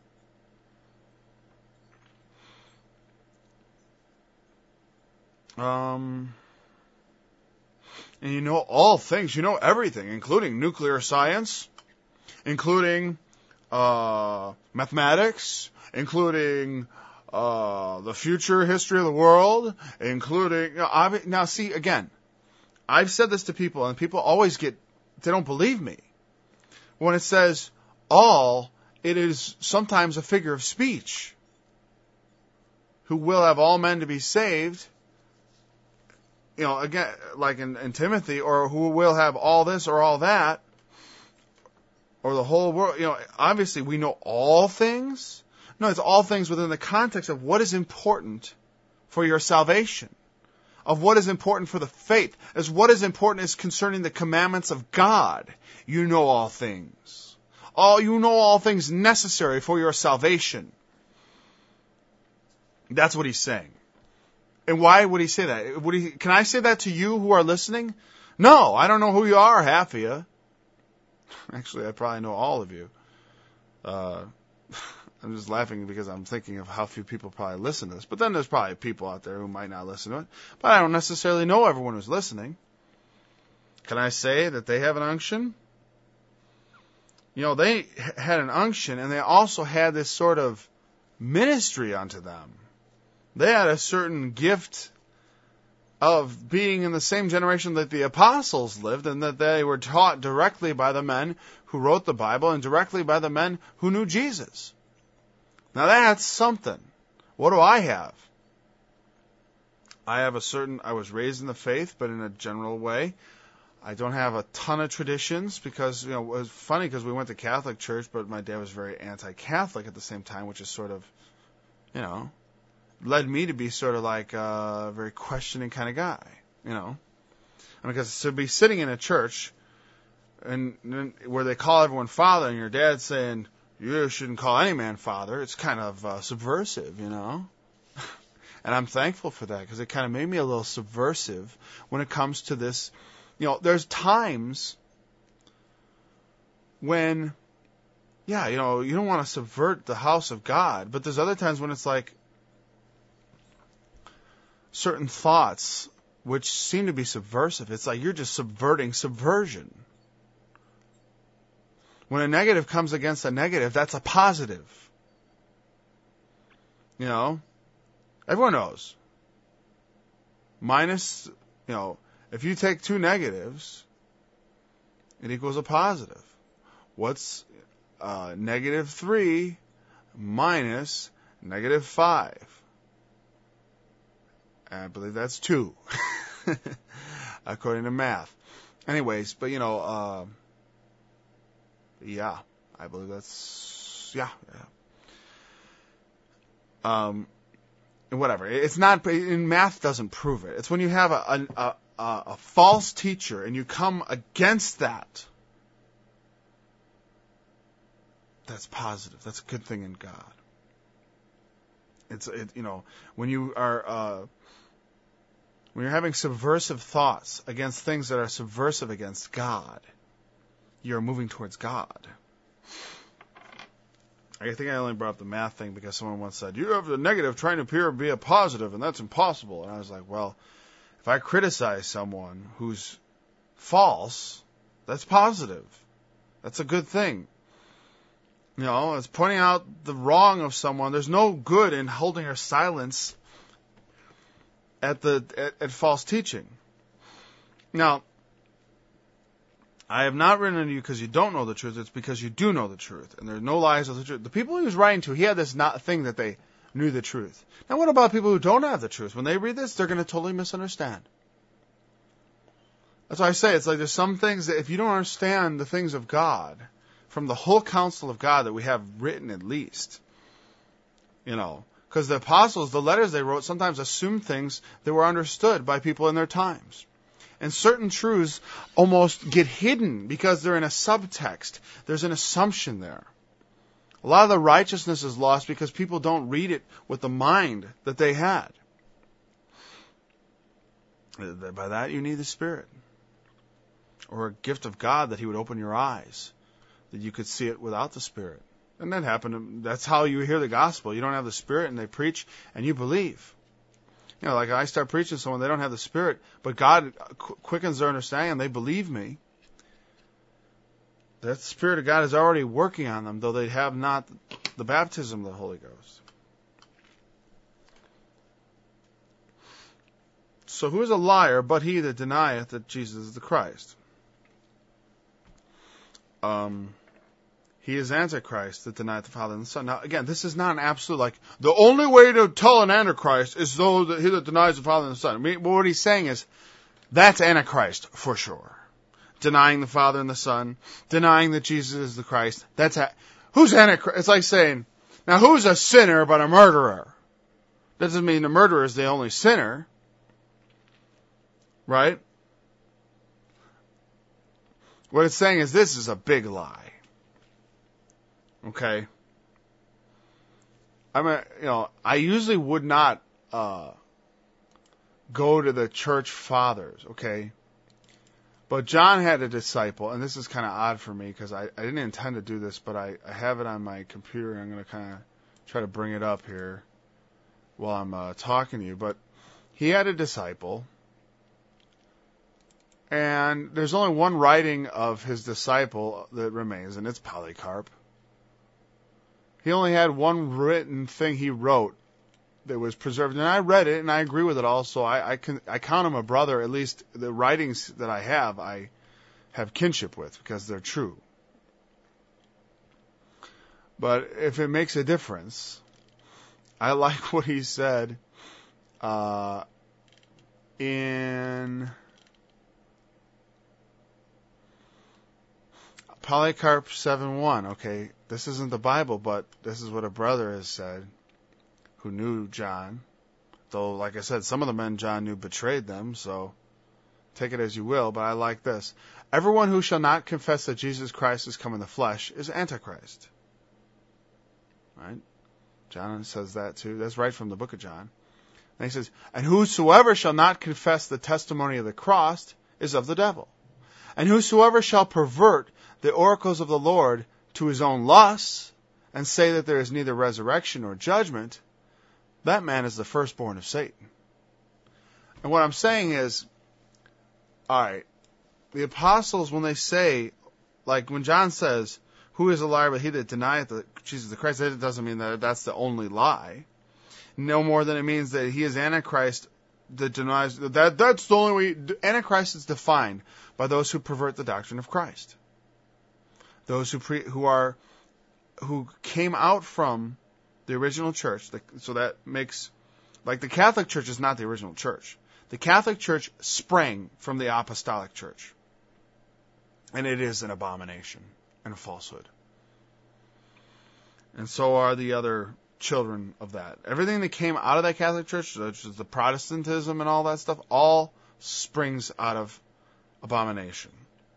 Speaker 2: Um, and you know all things. You know everything, including nuclear science, including uh, mathematics, including uh, the future history of the world, including... You know, now, see, again, I've said this to people, and people always get... They don't believe me. When it says all, it is sometimes a figure of speech. Who will have all men to be saved... You know, again, like in, in Timothy, or who will have all this or all that, or the whole world. You know, obviously we know all things. No, it's all things within the context of what is important for your salvation, of what is important for the faith, as what is important is concerning the commandments of God. You know all things. All you know all things necessary for your salvation. That's what he's saying. And why would he say that? Would he, can I say that to you who are listening? No, I don't know who you are, half of you. Actually, I probably know all of you. Uh, I'm just laughing because I'm thinking of how few people probably listen to this. But then there's probably people out there who might not listen to it. But I don't necessarily know everyone who's listening. Can I say that they have an unction? You know, they had an unction, and they also had this sort of ministry unto them. They had a certain gift of being in the same generation that the apostles lived, and that they were taught directly by the men who wrote the Bible and directly by the men who knew Jesus. Now that's something. What do I have? I have a certain, I was raised in the faith, but in a general way. I don't have a ton of traditions because, you know, it was funny because we went to Catholic church, but my dad was very anti-Catholic at the same time, which is sort of, you know, led me to be sort of like a very questioning kind of guy, you know. And because to be sitting in a church and, and where they call everyone father, and your dad's saying you shouldn't call any man father, it's kind of uh, subversive, you know. And I'm thankful for that because it kind of made me a little subversive when it comes to this. You know, there's times when, yeah, you know, you don't want to subvert the house of God, but there's other times when it's like certain thoughts which seem to be subversive. It's like you're just subverting subversion. When a negative comes against a negative, that's a positive. You know, everyone knows. Minus, you know, if you take two negatives, it equals a positive. What's uh, negative three minus negative five? I believe that's two, according to math. Anyways, but you know, uh, yeah, I believe that's, yeah, yeah. Um, whatever. It's not, in math doesn't prove it. It's when you have a, a, a, a false teacher and you come against that. That's positive. That's a good thing in God. It's, it, you know, when you are, uh, when you're having subversive thoughts against things that are subversive against God, you're moving towards God. I think I only brought up the math thing because someone once said, you have the negative trying to appear to be a positive, and that's impossible. And I was like, well, if I criticize someone who's false, that's positive. That's a good thing. You know, it's pointing out the wrong of someone. There's no good in holding our silence at the at, at false teaching. Now, I have not written unto you because you don't know the truth. It's because you do know the truth. And there are no lies of the truth. The people he was writing to, he had this not thing that they knew the truth. Now what about people who don't have the truth? When they read this, they're going to totally misunderstand. That's why I say it's like there's some things that if you don't understand the things of God, from the whole counsel of God that we have written at least, you know, because the apostles, the letters they wrote sometimes assumed things that were understood by people in their times. And certain truths almost get hidden because they're in a subtext. There's an assumption there. A lot of the righteousness is lost because people don't read it with the mind that they had. By that you need the Spirit. Or a gift of God that He would open your eyes, that you could see it without the Spirit. And that happened. That's how you hear the gospel. You don't have the Spirit and they preach and you believe. You know, like I start preaching to someone, they don't have the Spirit, but God qu- quickens their understanding and they believe me. That Spirit of God is already working on them, though they have not the baptism of the Holy Ghost. So who is a liar but he that denieth that Jesus is the Christ? Um, he is Antichrist that denieth the Father and the Son. Now, again, this is not an absolute, like, the only way to tell an Antichrist is though that he that denies the Father and the Son. I mean, what he's saying is, that's Antichrist for sure. Denying the Father and the Son, denying that Jesus is the Christ. That's a, who's Antichrist? It's like saying, now who's a sinner but a murderer? That doesn't mean the murderer is the only sinner. Right? What it's saying is this is a big lie. Okay? I mean, you know, I usually would not uh, go to the church fathers, okay? But John had a disciple, and this is kind of odd for me because I, I didn't intend to do this, but I, I have it on my computer, and I'm going to kind of try to bring it up here while I'm uh, talking to you. But he had a disciple. And there's only one writing of his disciple that remains, and it's Polycarp. He only had one written thing he wrote that was preserved, and I read it, and I agree with it also. I, I, can, I count him a brother, at least the writings that I have, I have kinship with, because they're true. But if it makes a difference, I like what he said uh, in... Polycarp seven one, okay, this isn't the Bible, but this is what a brother has said who knew John. Though, like I said, some of the men John knew betrayed them, so take it as you will, but I like this. Everyone who shall not confess that Jesus Christ is come in the flesh is Antichrist. Right? John says that too. That's right from the book of John. And he says, and whosoever shall not confess the testimony of the cross is of the devil. And whosoever shall pervert the oracles of the Lord to his own lusts, and say that there is neither resurrection nor judgment, that man is the firstborn of Satan. And what I'm saying is, alright, the apostles, when they say, like when John says, who is a liar but he that denieth that Jesus the Christ, that doesn't mean that that's the only lie. No more than it means that he is Antichrist that denies, that that's the only way. Antichrist is defined by those who pervert the doctrine of Christ. Those who pre, who are who came out from the original church. So that makes, like, the Catholic Church is not the original church. The Catholic Church sprang from the Apostolic Church, and it is an abomination and a falsehood. And so are the other children of that. Everything that came out of that Catholic Church, which is the Protestantism and all that stuff, all springs out of abomination.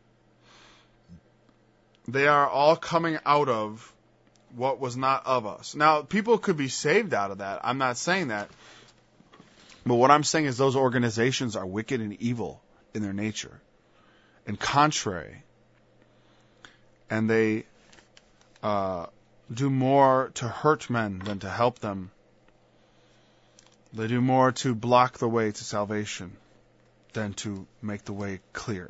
Speaker 2: They are all coming out of what was not of us. Now, people could be saved out of that. I'm not saying that. But what I'm saying is those organizations are wicked and evil in their nature and contrary. And they uh, do more to hurt men than to help them. They do more to block the way to salvation than to make the way clear.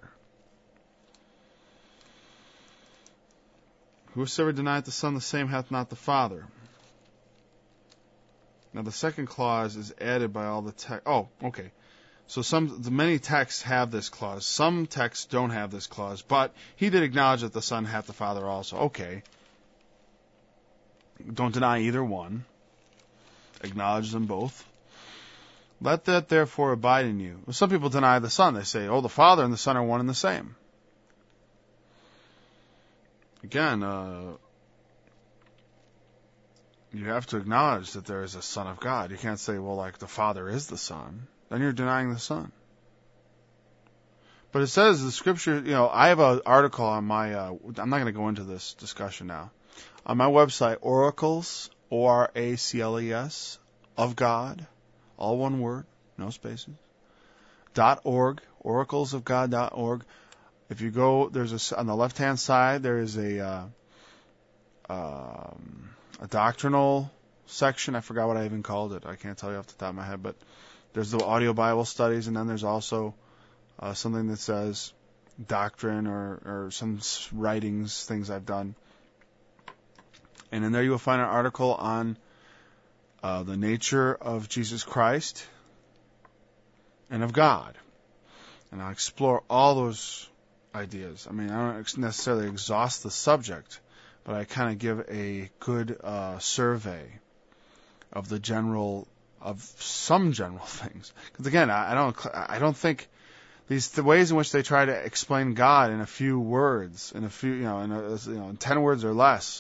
Speaker 2: Whosoever denieth the Son, the same hath not the Father. Now the second clause is added by all the text. Oh, okay. So some, the many texts have this clause. Some texts don't have this clause, but he did acknowledge that the Son hath the Father also. Okay. Don't deny either one. Acknowledge them both. Let that therefore abide in you. Well, some people deny the Son. They say, oh, the Father and the Son are one and the same. Again, uh, you have to acknowledge that there is a Son of God. You can't say, well, like the Father is the Son. Then you're denying the Son. But it says the Scripture, you know, I have an article on my, uh, I'm not going to go into this discussion now. On my website, Oracles, O R A C L E S, of God, all one word, no spaces, dot org, oracles of god dot org. If you go, there's a, on the left-hand side, there is a, uh, um, a doctrinal section. I forgot what I even called it. I can't tell you off the top of my head, but there's the audio Bible studies, and then there's also uh, something that says doctrine or, or some writings, things I've done. And in there you will find an article on uh, the nature of Jesus Christ and of God. And I'll explore all those ideas. I mean, I don't necessarily exhaust the subject, but I kind of give a good uh, survey of the general, of some general things. Because again, I, I don't, I don't think these the ways in which they try to explain God in a few words, in a few, you know, in a, you know, in ten words or less.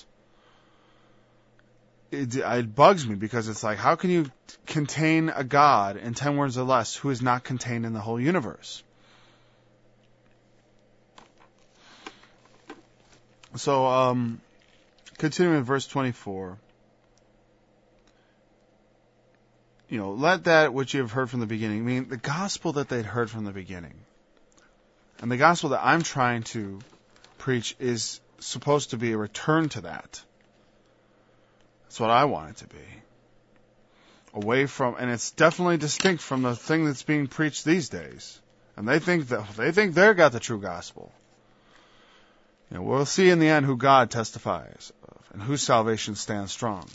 Speaker 2: It, it bugs me because it's like, how can you contain a God in ten words or less who is not contained in the whole universe? So, um, continuing in verse twenty-four, you know, let that which you have heard from the beginning, I mean, the gospel that they'd heard from the beginning, and the gospel that I'm trying to preach is supposed to be a return to that. That's what I want it to be. Away from, and it's definitely distinct from the thing that's being preached these days. And they think that they think they've got the true gospel. You know, we'll see in the end who God testifies of and whose salvation stands strong.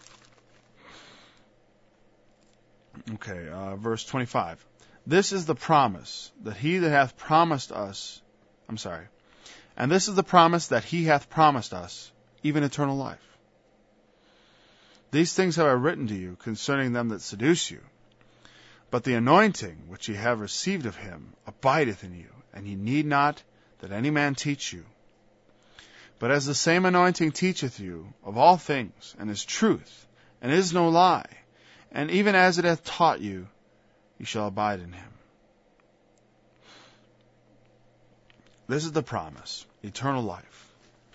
Speaker 2: Okay, uh, verse twenty-five. This is the promise that he that hath promised us, I'm sorry, and this is the promise that he hath promised us, even eternal life. These things have I written to you concerning them that seduce you. But the anointing which ye have received of him abideth in you, and ye need not that any man teach you. But as the same anointing teacheth you of all things, and is truth, and is no lie, and even as it hath taught you, ye shall abide in him. This is the promise, eternal life.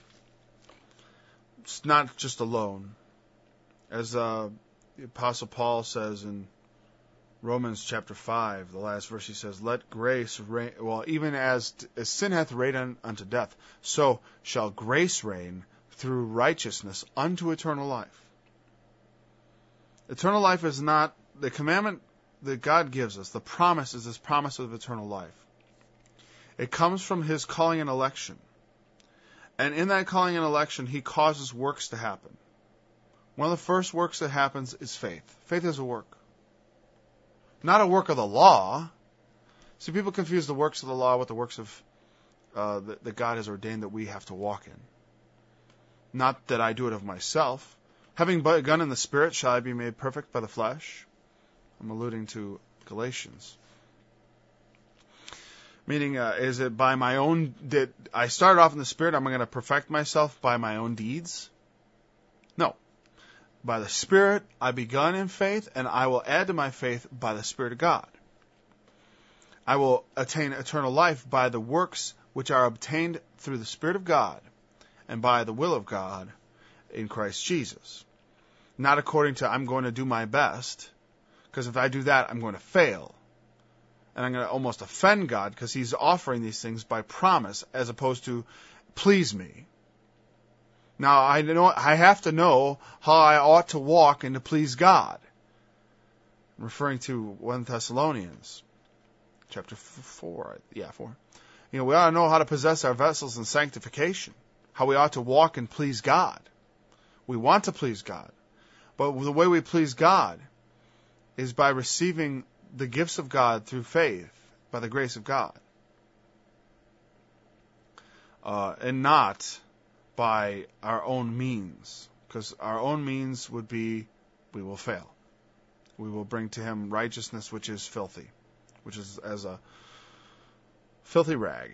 Speaker 2: It's not just alone. As uh, the Apostle Paul says in Romans chapter five, the last verse, he says, let grace reign, well, even as, as sin hath reigned unto death, so shall grace reign through righteousness unto eternal life. Eternal life is not, the commandment that God gives us, the promise is this promise of eternal life. It comes from his calling and election. And in that calling and election, he causes works to happen. One of the first works that happens is faith. Faith is a work. Not a work of the law. See, people confuse the works of the law with the works of uh, that, that God has ordained that we have to walk in. Not that I do it of myself. Having begun in the Spirit, shall I be made perfect by the flesh? I'm alluding to Galatians. Meaning, uh, is it by my own, did I started off in the Spirit, I'm going to perfect myself by my own deeds? No. By the Spirit, I begun in faith, and I will add to my faith by the Spirit of God. I will attain eternal life by the works which are obtained through the Spirit of God and by the will of God in Christ Jesus. Not according to I'm going to do my best, because if I do that, I'm going to fail. And I'm going to almost offend God because he's offering these things by promise as opposed to please me. Now, I know I have to know how I ought to walk and to please God. I'm referring to First Thessalonians, chapter four. Yeah, four. You know, we ought to know how to possess our vessels in sanctification, how we ought to walk and please God. We want to please God. But the way we please God is by receiving the gifts of God through faith, by the grace of God, uh, and not by our own means, because our own means would be, we will fail. We will bring to him righteousness which is filthy, which is as a filthy rag.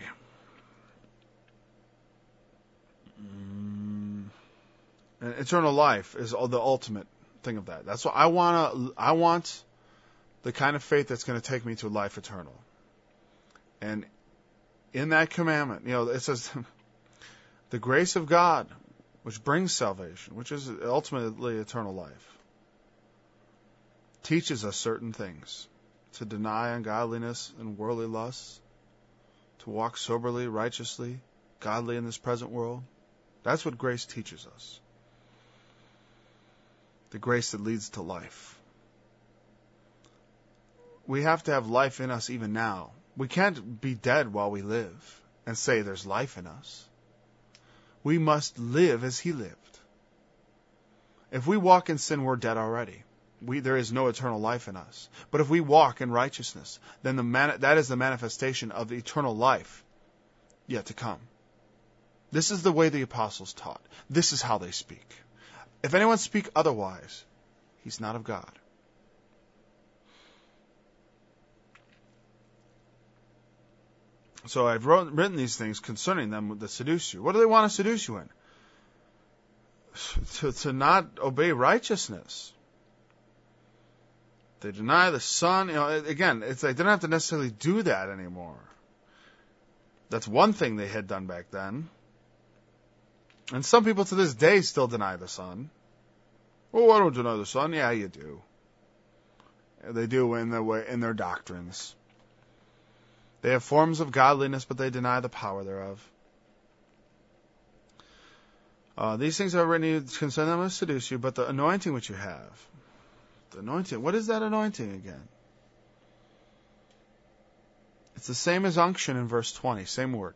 Speaker 2: Mm. And eternal life is the ultimate thing of that. That's what I want. I want the kind of faith that's going to take me to life eternal. And in that commandment, you know, it says the grace of God, which brings salvation, which is ultimately eternal life, teaches us certain things: to deny ungodliness and worldly lusts, to walk soberly, righteously, godly in this present world. That's what grace teaches us. The grace that leads to life. We have to have life in us even now. We can't be dead while we live and say there's life in us. We must live as he lived. If we walk in sin, we're dead already. We, there is no eternal life in us. But if we walk in righteousness, then the man, that is the manifestation of the eternal life yet to come. This is the way the apostles taught. This is how they speak. If anyone speak otherwise, he's not of God. So I've wrote, written these things concerning them that seduce you. What do they want to seduce you in? To, to not obey righteousness. They deny the Son. You know, again, it's like they don't have to necessarily do that anymore. That's one thing they had done back then. And some people to this day still deny the Son. Well, I don't deny the Son. Yeah, you do. They do in their way, in their doctrines. They have forms of godliness, but they deny the power thereof. Uh, these things are written concerning them to seduce you, but the anointing which you have. The anointing. What is that anointing again? It's the same as unction in verse twenty. Same word.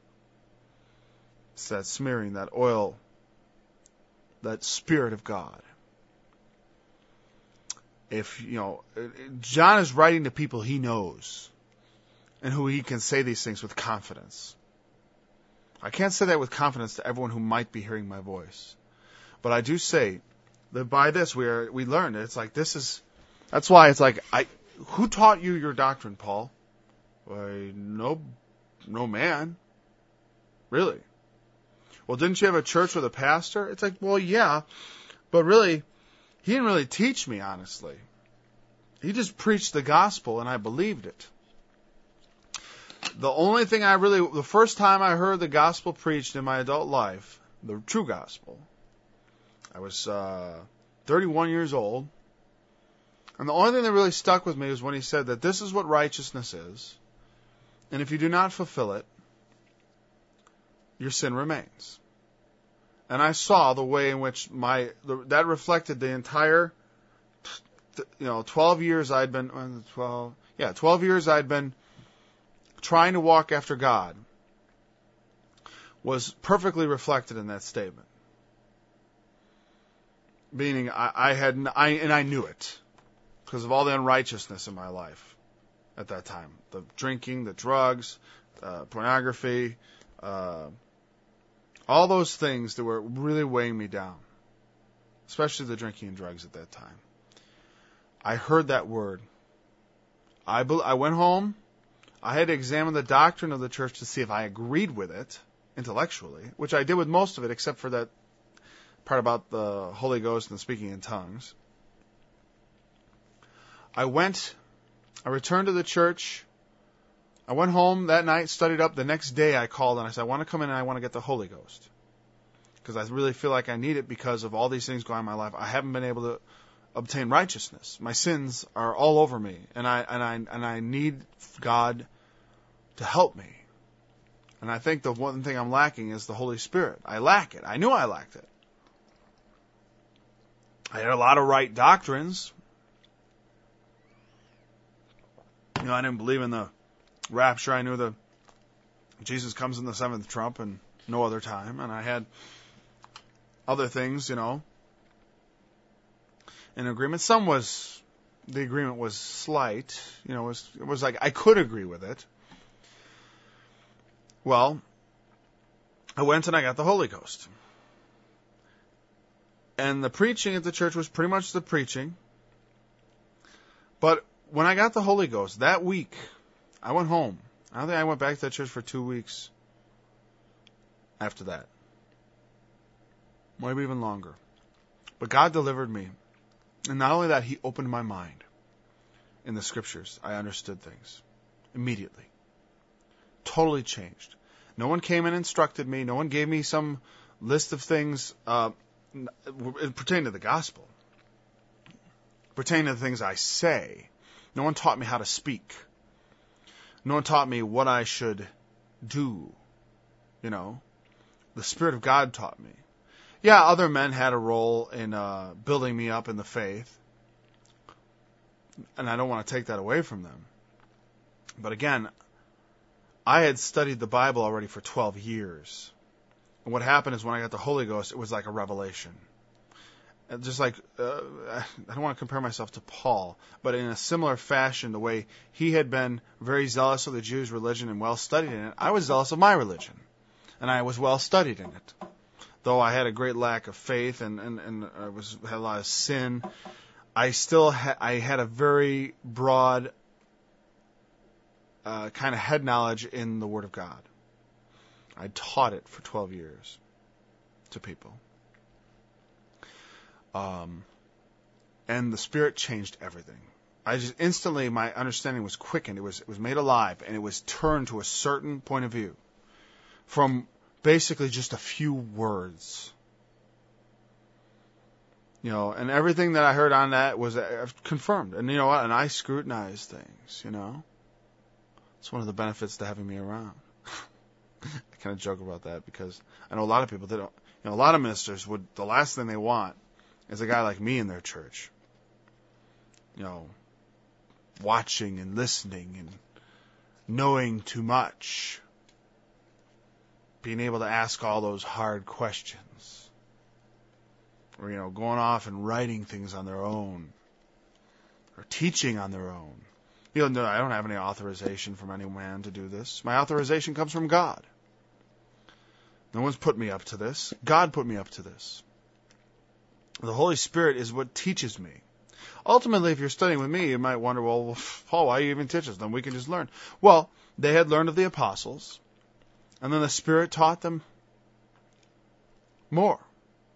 Speaker 2: It's that smearing, that oil, that Spirit of God. If, you know, John is writing to people he knows and who he can say these things with confidence. I can't say that with confidence to everyone who might be hearing my voice. But I do say that by this we are, we learn it's like this is, that's why it's like, I, who taught you your doctrine, Paul? Why, no, no man. Really? Well, didn't you have a church with a pastor? It's like, well, yeah, but really, he didn't really teach me, honestly. He just preached the gospel, and I believed it. The only thing I really, the first time I heard the gospel preached in my adult life, the true gospel, I was uh, thirty-one years old, and the only thing that really stuck with me was when he said that this is what righteousness is, and if you do not fulfill it, your sin remains. And I saw the way in which my the, that reflected the entire, you know, twelve years I'd been twelve, yeah, twelve years I'd been trying to walk after God was perfectly reflected in that statement. Meaning, I, I had, I and I knew it because of all the unrighteousness in my life at that time: the drinking, the drugs, uh, pornography. Uh, All those things that were really weighing me down, especially the drinking and drugs at that time. I heard that word. I, be- I went home. I had to examine the doctrine of the church to see if I agreed with it intellectually, which I did with most of it, except for that part about the Holy Ghost and speaking in tongues. I went, I returned to the church. I went home that night, studied up. The next day I called and I said, I want to come in and I want to get the Holy Ghost. Because I really feel like I need it because of all these things going on in my life. I haven't been able to obtain righteousness. My sins are all over me. And I and I and I need God to help me. And I think the one thing I'm lacking is the Holy Spirit. I lack it. I knew I lacked it. I had a lot of right doctrines. You know, I didn't believe in the rapture. I knew that Jesus comes in the seventh trump and no other time. And I had other things, you know, in agreement. Some was the agreement was slight. You know, it was, it was like I could agree with it. Well, I went and I got the Holy Ghost. And the preaching at the church was pretty much the preaching. But when I got the Holy Ghost, that week, I went home. I don't think I went back to that church for two weeks after that. Maybe even longer. But God delivered me. And not only that, He opened my mind. In the Scriptures, I understood things immediately. Totally changed. No one came and instructed me. No one gave me some list of things uh, pertaining to the gospel. Pertaining to the things I say. No one taught me how to speak. No one taught me what I should do. You know, the Spirit of God taught me. Yeah, other men had a role in uh, building me up in the faith. And I don't want to take that away from them. But again, I had studied the Bible already for twelve years. And what happened is when I got the Holy Ghost, it was like a revelation. And just like, uh, I don't want to compare myself to Paul, but in a similar fashion, the way he had been very zealous of the Jews' religion and well studied in it, I was zealous of my religion. And I was well studied in it. Though I had a great lack of faith and, and, and I was, had a lot of sin, I still ha- I had a very broad uh, kind of head knowledge in the Word of God. I taught it for twelve years to people. Um, and the Spirit changed everything. I just instantly, my understanding was quickened. It was, it was made alive, and it was turned to a certain point of view from basically just a few words. You know, and everything that I heard on that was confirmed. And you know what? And I scrutinized things, you know. It's one of the benefits to having me around. I kind of joke about that because I know a lot of people that don't, you know, a lot of ministers would, the last thing they want is a guy like me in their church. You know, watching and listening and knowing too much. Being able to ask all those hard questions. Or, you know, going off and writing things on their own. Or teaching on their own. You know, I don't have any authorization from any man to do this. My authorization comes from God. No one's put me up to this. God put me up to this. The Holy Spirit is what teaches me. Ultimately, if you're studying with me, you might wonder, well, Paul, why do you even teach us? Then we can just learn. Well, they had learned of the apostles. And then the Spirit taught them more.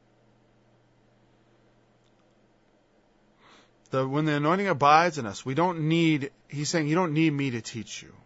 Speaker 2: The, when the anointing abides in us, we don't need, he's saying, you don't need me to teach you.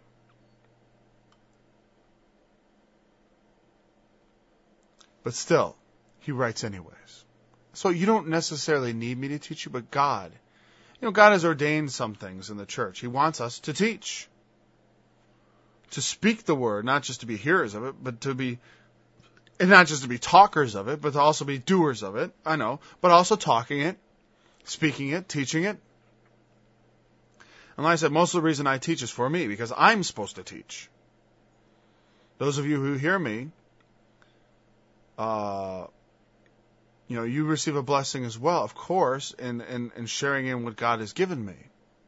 Speaker 2: But still, he writes anyways. So you don't necessarily need me to teach you, but God, you know, God has ordained some things in the church. He wants us to teach. To speak the word, not just to be hearers of it, but to be, and not just to be talkers of it, but to also be doers of it, I know, but also talking it, speaking it, teaching it. And like I said, most of the reason I teach is for me, because I'm supposed to teach. Those of you who hear me, uh, you know, you receive a blessing as well, of course, in, in, in sharing in what God has given me.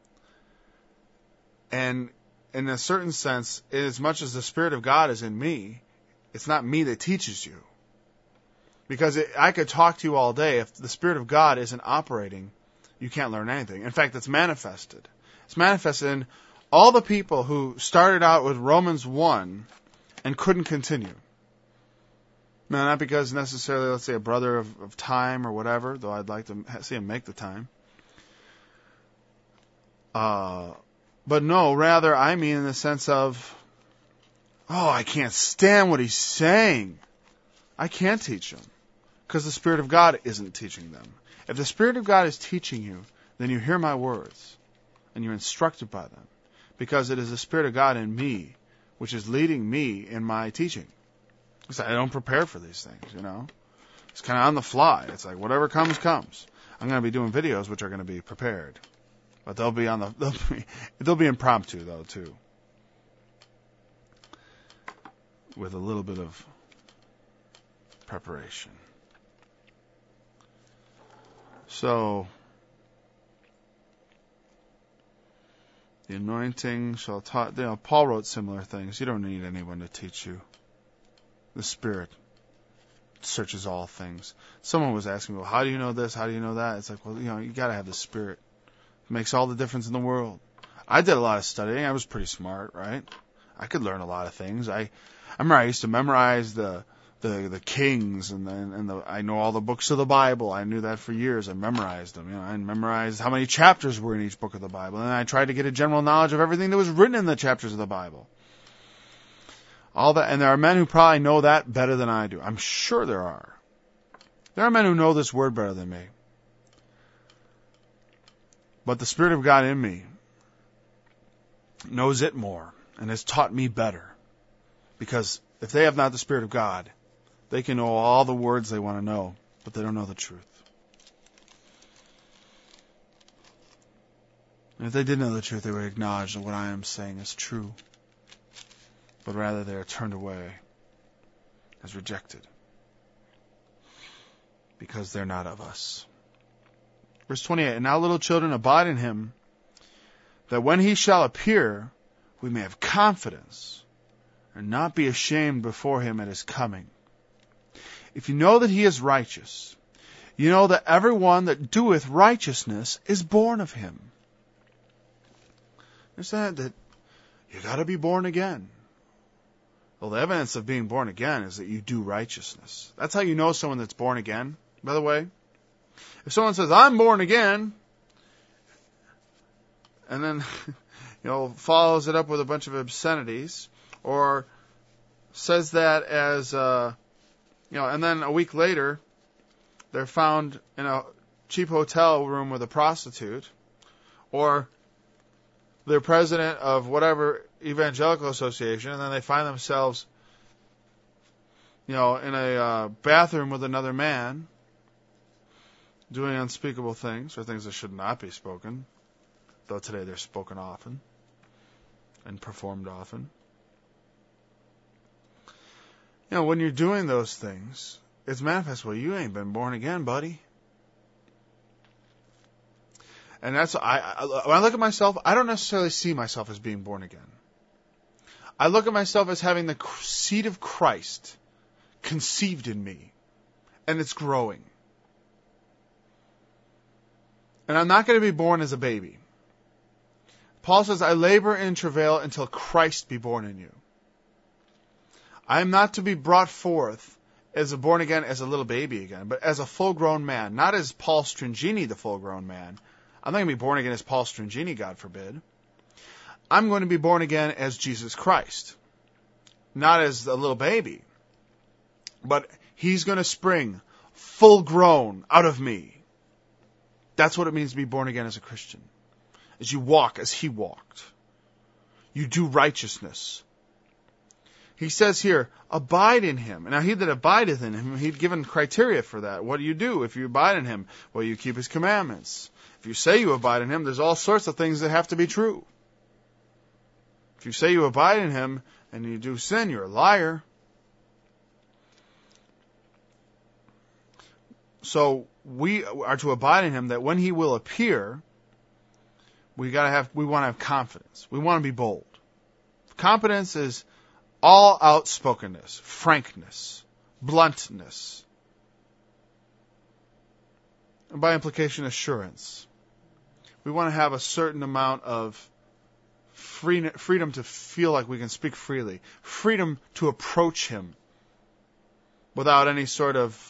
Speaker 2: And in a certain sense, as much as the Spirit of God is in me, it's not me that teaches you. Because it, I could talk to you all day. If the Spirit of God isn't operating, you can't learn anything. In fact, it's manifested. It's manifested in all the people who started out with Romans one and couldn't continue. Now, not because necessarily, let's say, a brother of, of time or whatever, though I'd like to see him make the time. Uh, but no, rather, I mean in the sense of, oh, I can't stand what he's saying. I can't teach him. Because the Spirit of God isn't teaching them. If the Spirit of God is teaching you, then you hear my words, and you're instructed by them. Because it is the Spirit of God in me, which is leading me in my teaching. Because I don't prepare for these things, you know. It's kind of on the fly. It's like whatever comes, comes. I'm going to be doing videos which are going to be prepared. But they'll be on the, they'll be, they'll be impromptu, though, too. With a little bit of preparation. So, The anointing shall taught. You know, Paul wrote similar things. You don't need anyone to teach you. The Spirit searches all things. Someone was asking me, well, how do you know this? How do you know that? It's like, well, you know, you got to have the Spirit. It makes all the difference in the world. I did a lot of studying. I was pretty smart, right? I could learn a lot of things. I, I remember I used to memorize the the the kings and the, and the I know all the books of the Bible. I knew that for years. I memorized them. You know, I memorized how many chapters were in each book of the Bible, and I tried to get a general knowledge of everything that was written in the chapters of the Bible. All that, and there are men who probably know that better than I do. I'm sure there are. There are men who know this word better than me. But the Spirit of God in me knows it more and has taught me better. Because if they have not the Spirit of God, they can know all the words they want to know, but they don't know the truth. And if they did know the truth, they would acknowledge that what I am saying is true. But rather they are turned away as rejected. Because they're not of us. Verse twenty-eight, and now little children, abide in him, that when he shall appear, we may have confidence, and not be ashamed before him at his coming. If you know that he is righteous, you know that everyone that doeth righteousness is born of him. Understand that you got to be born again. Well, the evidence of being born again is that you do righteousness. That's how you know someone that's born again, by the way. If someone says, I'm born again, and then, you know, follows it up with a bunch of obscenities, or says that as, uh, you know, and then a week later, they're found in a cheap hotel room with a prostitute, or they're president of whatever evangelical association, and then they find themselves, you know, in a uh, bathroom with another man, doing unspeakable things, or things that should not be spoken, though today they're spoken often and performed often. You know, when you're doing those things, it's manifest, well, you ain't been born again, buddy. And that's, I, I, when I look at myself, I don't necessarily see myself as being born again. I look at myself as having the seed of Christ conceived in me, and it's growing. And I'm not going to be born as a baby. Paul says, I labor in travail until Christ be born in you. I am not to be brought forth as a born again, as a little baby again, but as a full-grown man. Not as Paul Strangini, the full-grown man. I'm not going to be born again as Paul Strangini, God forbid. I'm going to be born again as Jesus Christ. Not as a little baby. But he's going to spring full-grown out of me. That's what it means to be born again as a Christian. As you walk as he walked. You do righteousness. He says here, abide in him. Now he that abideth in him, he'd given criteria for that. What do you do if you abide in him? Well, you keep his commandments. If you say you abide in him, there's all sorts of things that have to be true. If you say you abide in him and you do sin, you're a liar. So we are to abide in him that when he will appear, we gotta have, we want to have confidence. We want to be bold. Confidence is all outspokenness, frankness, bluntness, and by implication, assurance. We want to have a certain amount of free, freedom to feel like we can speak freely, freedom to approach him without any sort of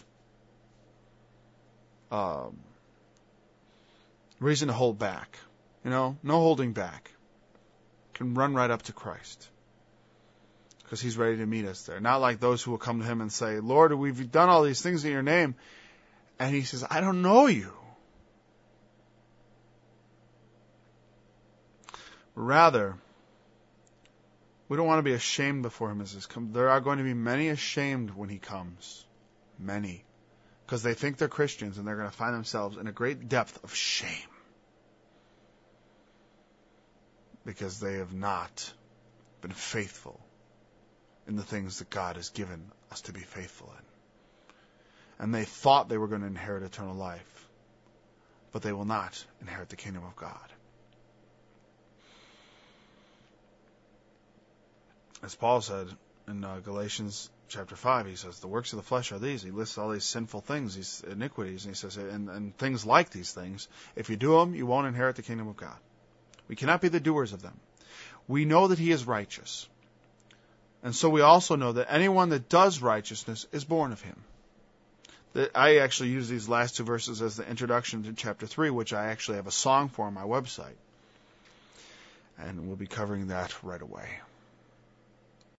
Speaker 2: um, reason to hold back. You know, no holding back. Can run right up to Christ. Because he's ready to meet us there. Not like those who will come to him and say, Lord, we've done all these things in your name. And he says, I don't know you. Rather, we don't want to be ashamed before him as this comes. There are going to be many ashamed when he comes. Many. Because they think they're Christians and they're going to find themselves in a great depth of shame. Because they have not been faithful in the things that God has given us to be faithful in. And they thought they were going to inherit eternal life. But they will not inherit the kingdom of God.
Speaker 1: As Paul said in uh, Galatians chapter five, he says, the works of the flesh are these. He lists all these sinful things, these iniquities, and he says, and, and things like these things. If you do them, you won't inherit the kingdom of God. We cannot be the doers of them. We know that he is righteous. And so we also know that anyone that does righteousness is born of him. That I actually use these last two verses as the introduction to chapter three, which I actually have a song for on my website. And we'll be covering that right away.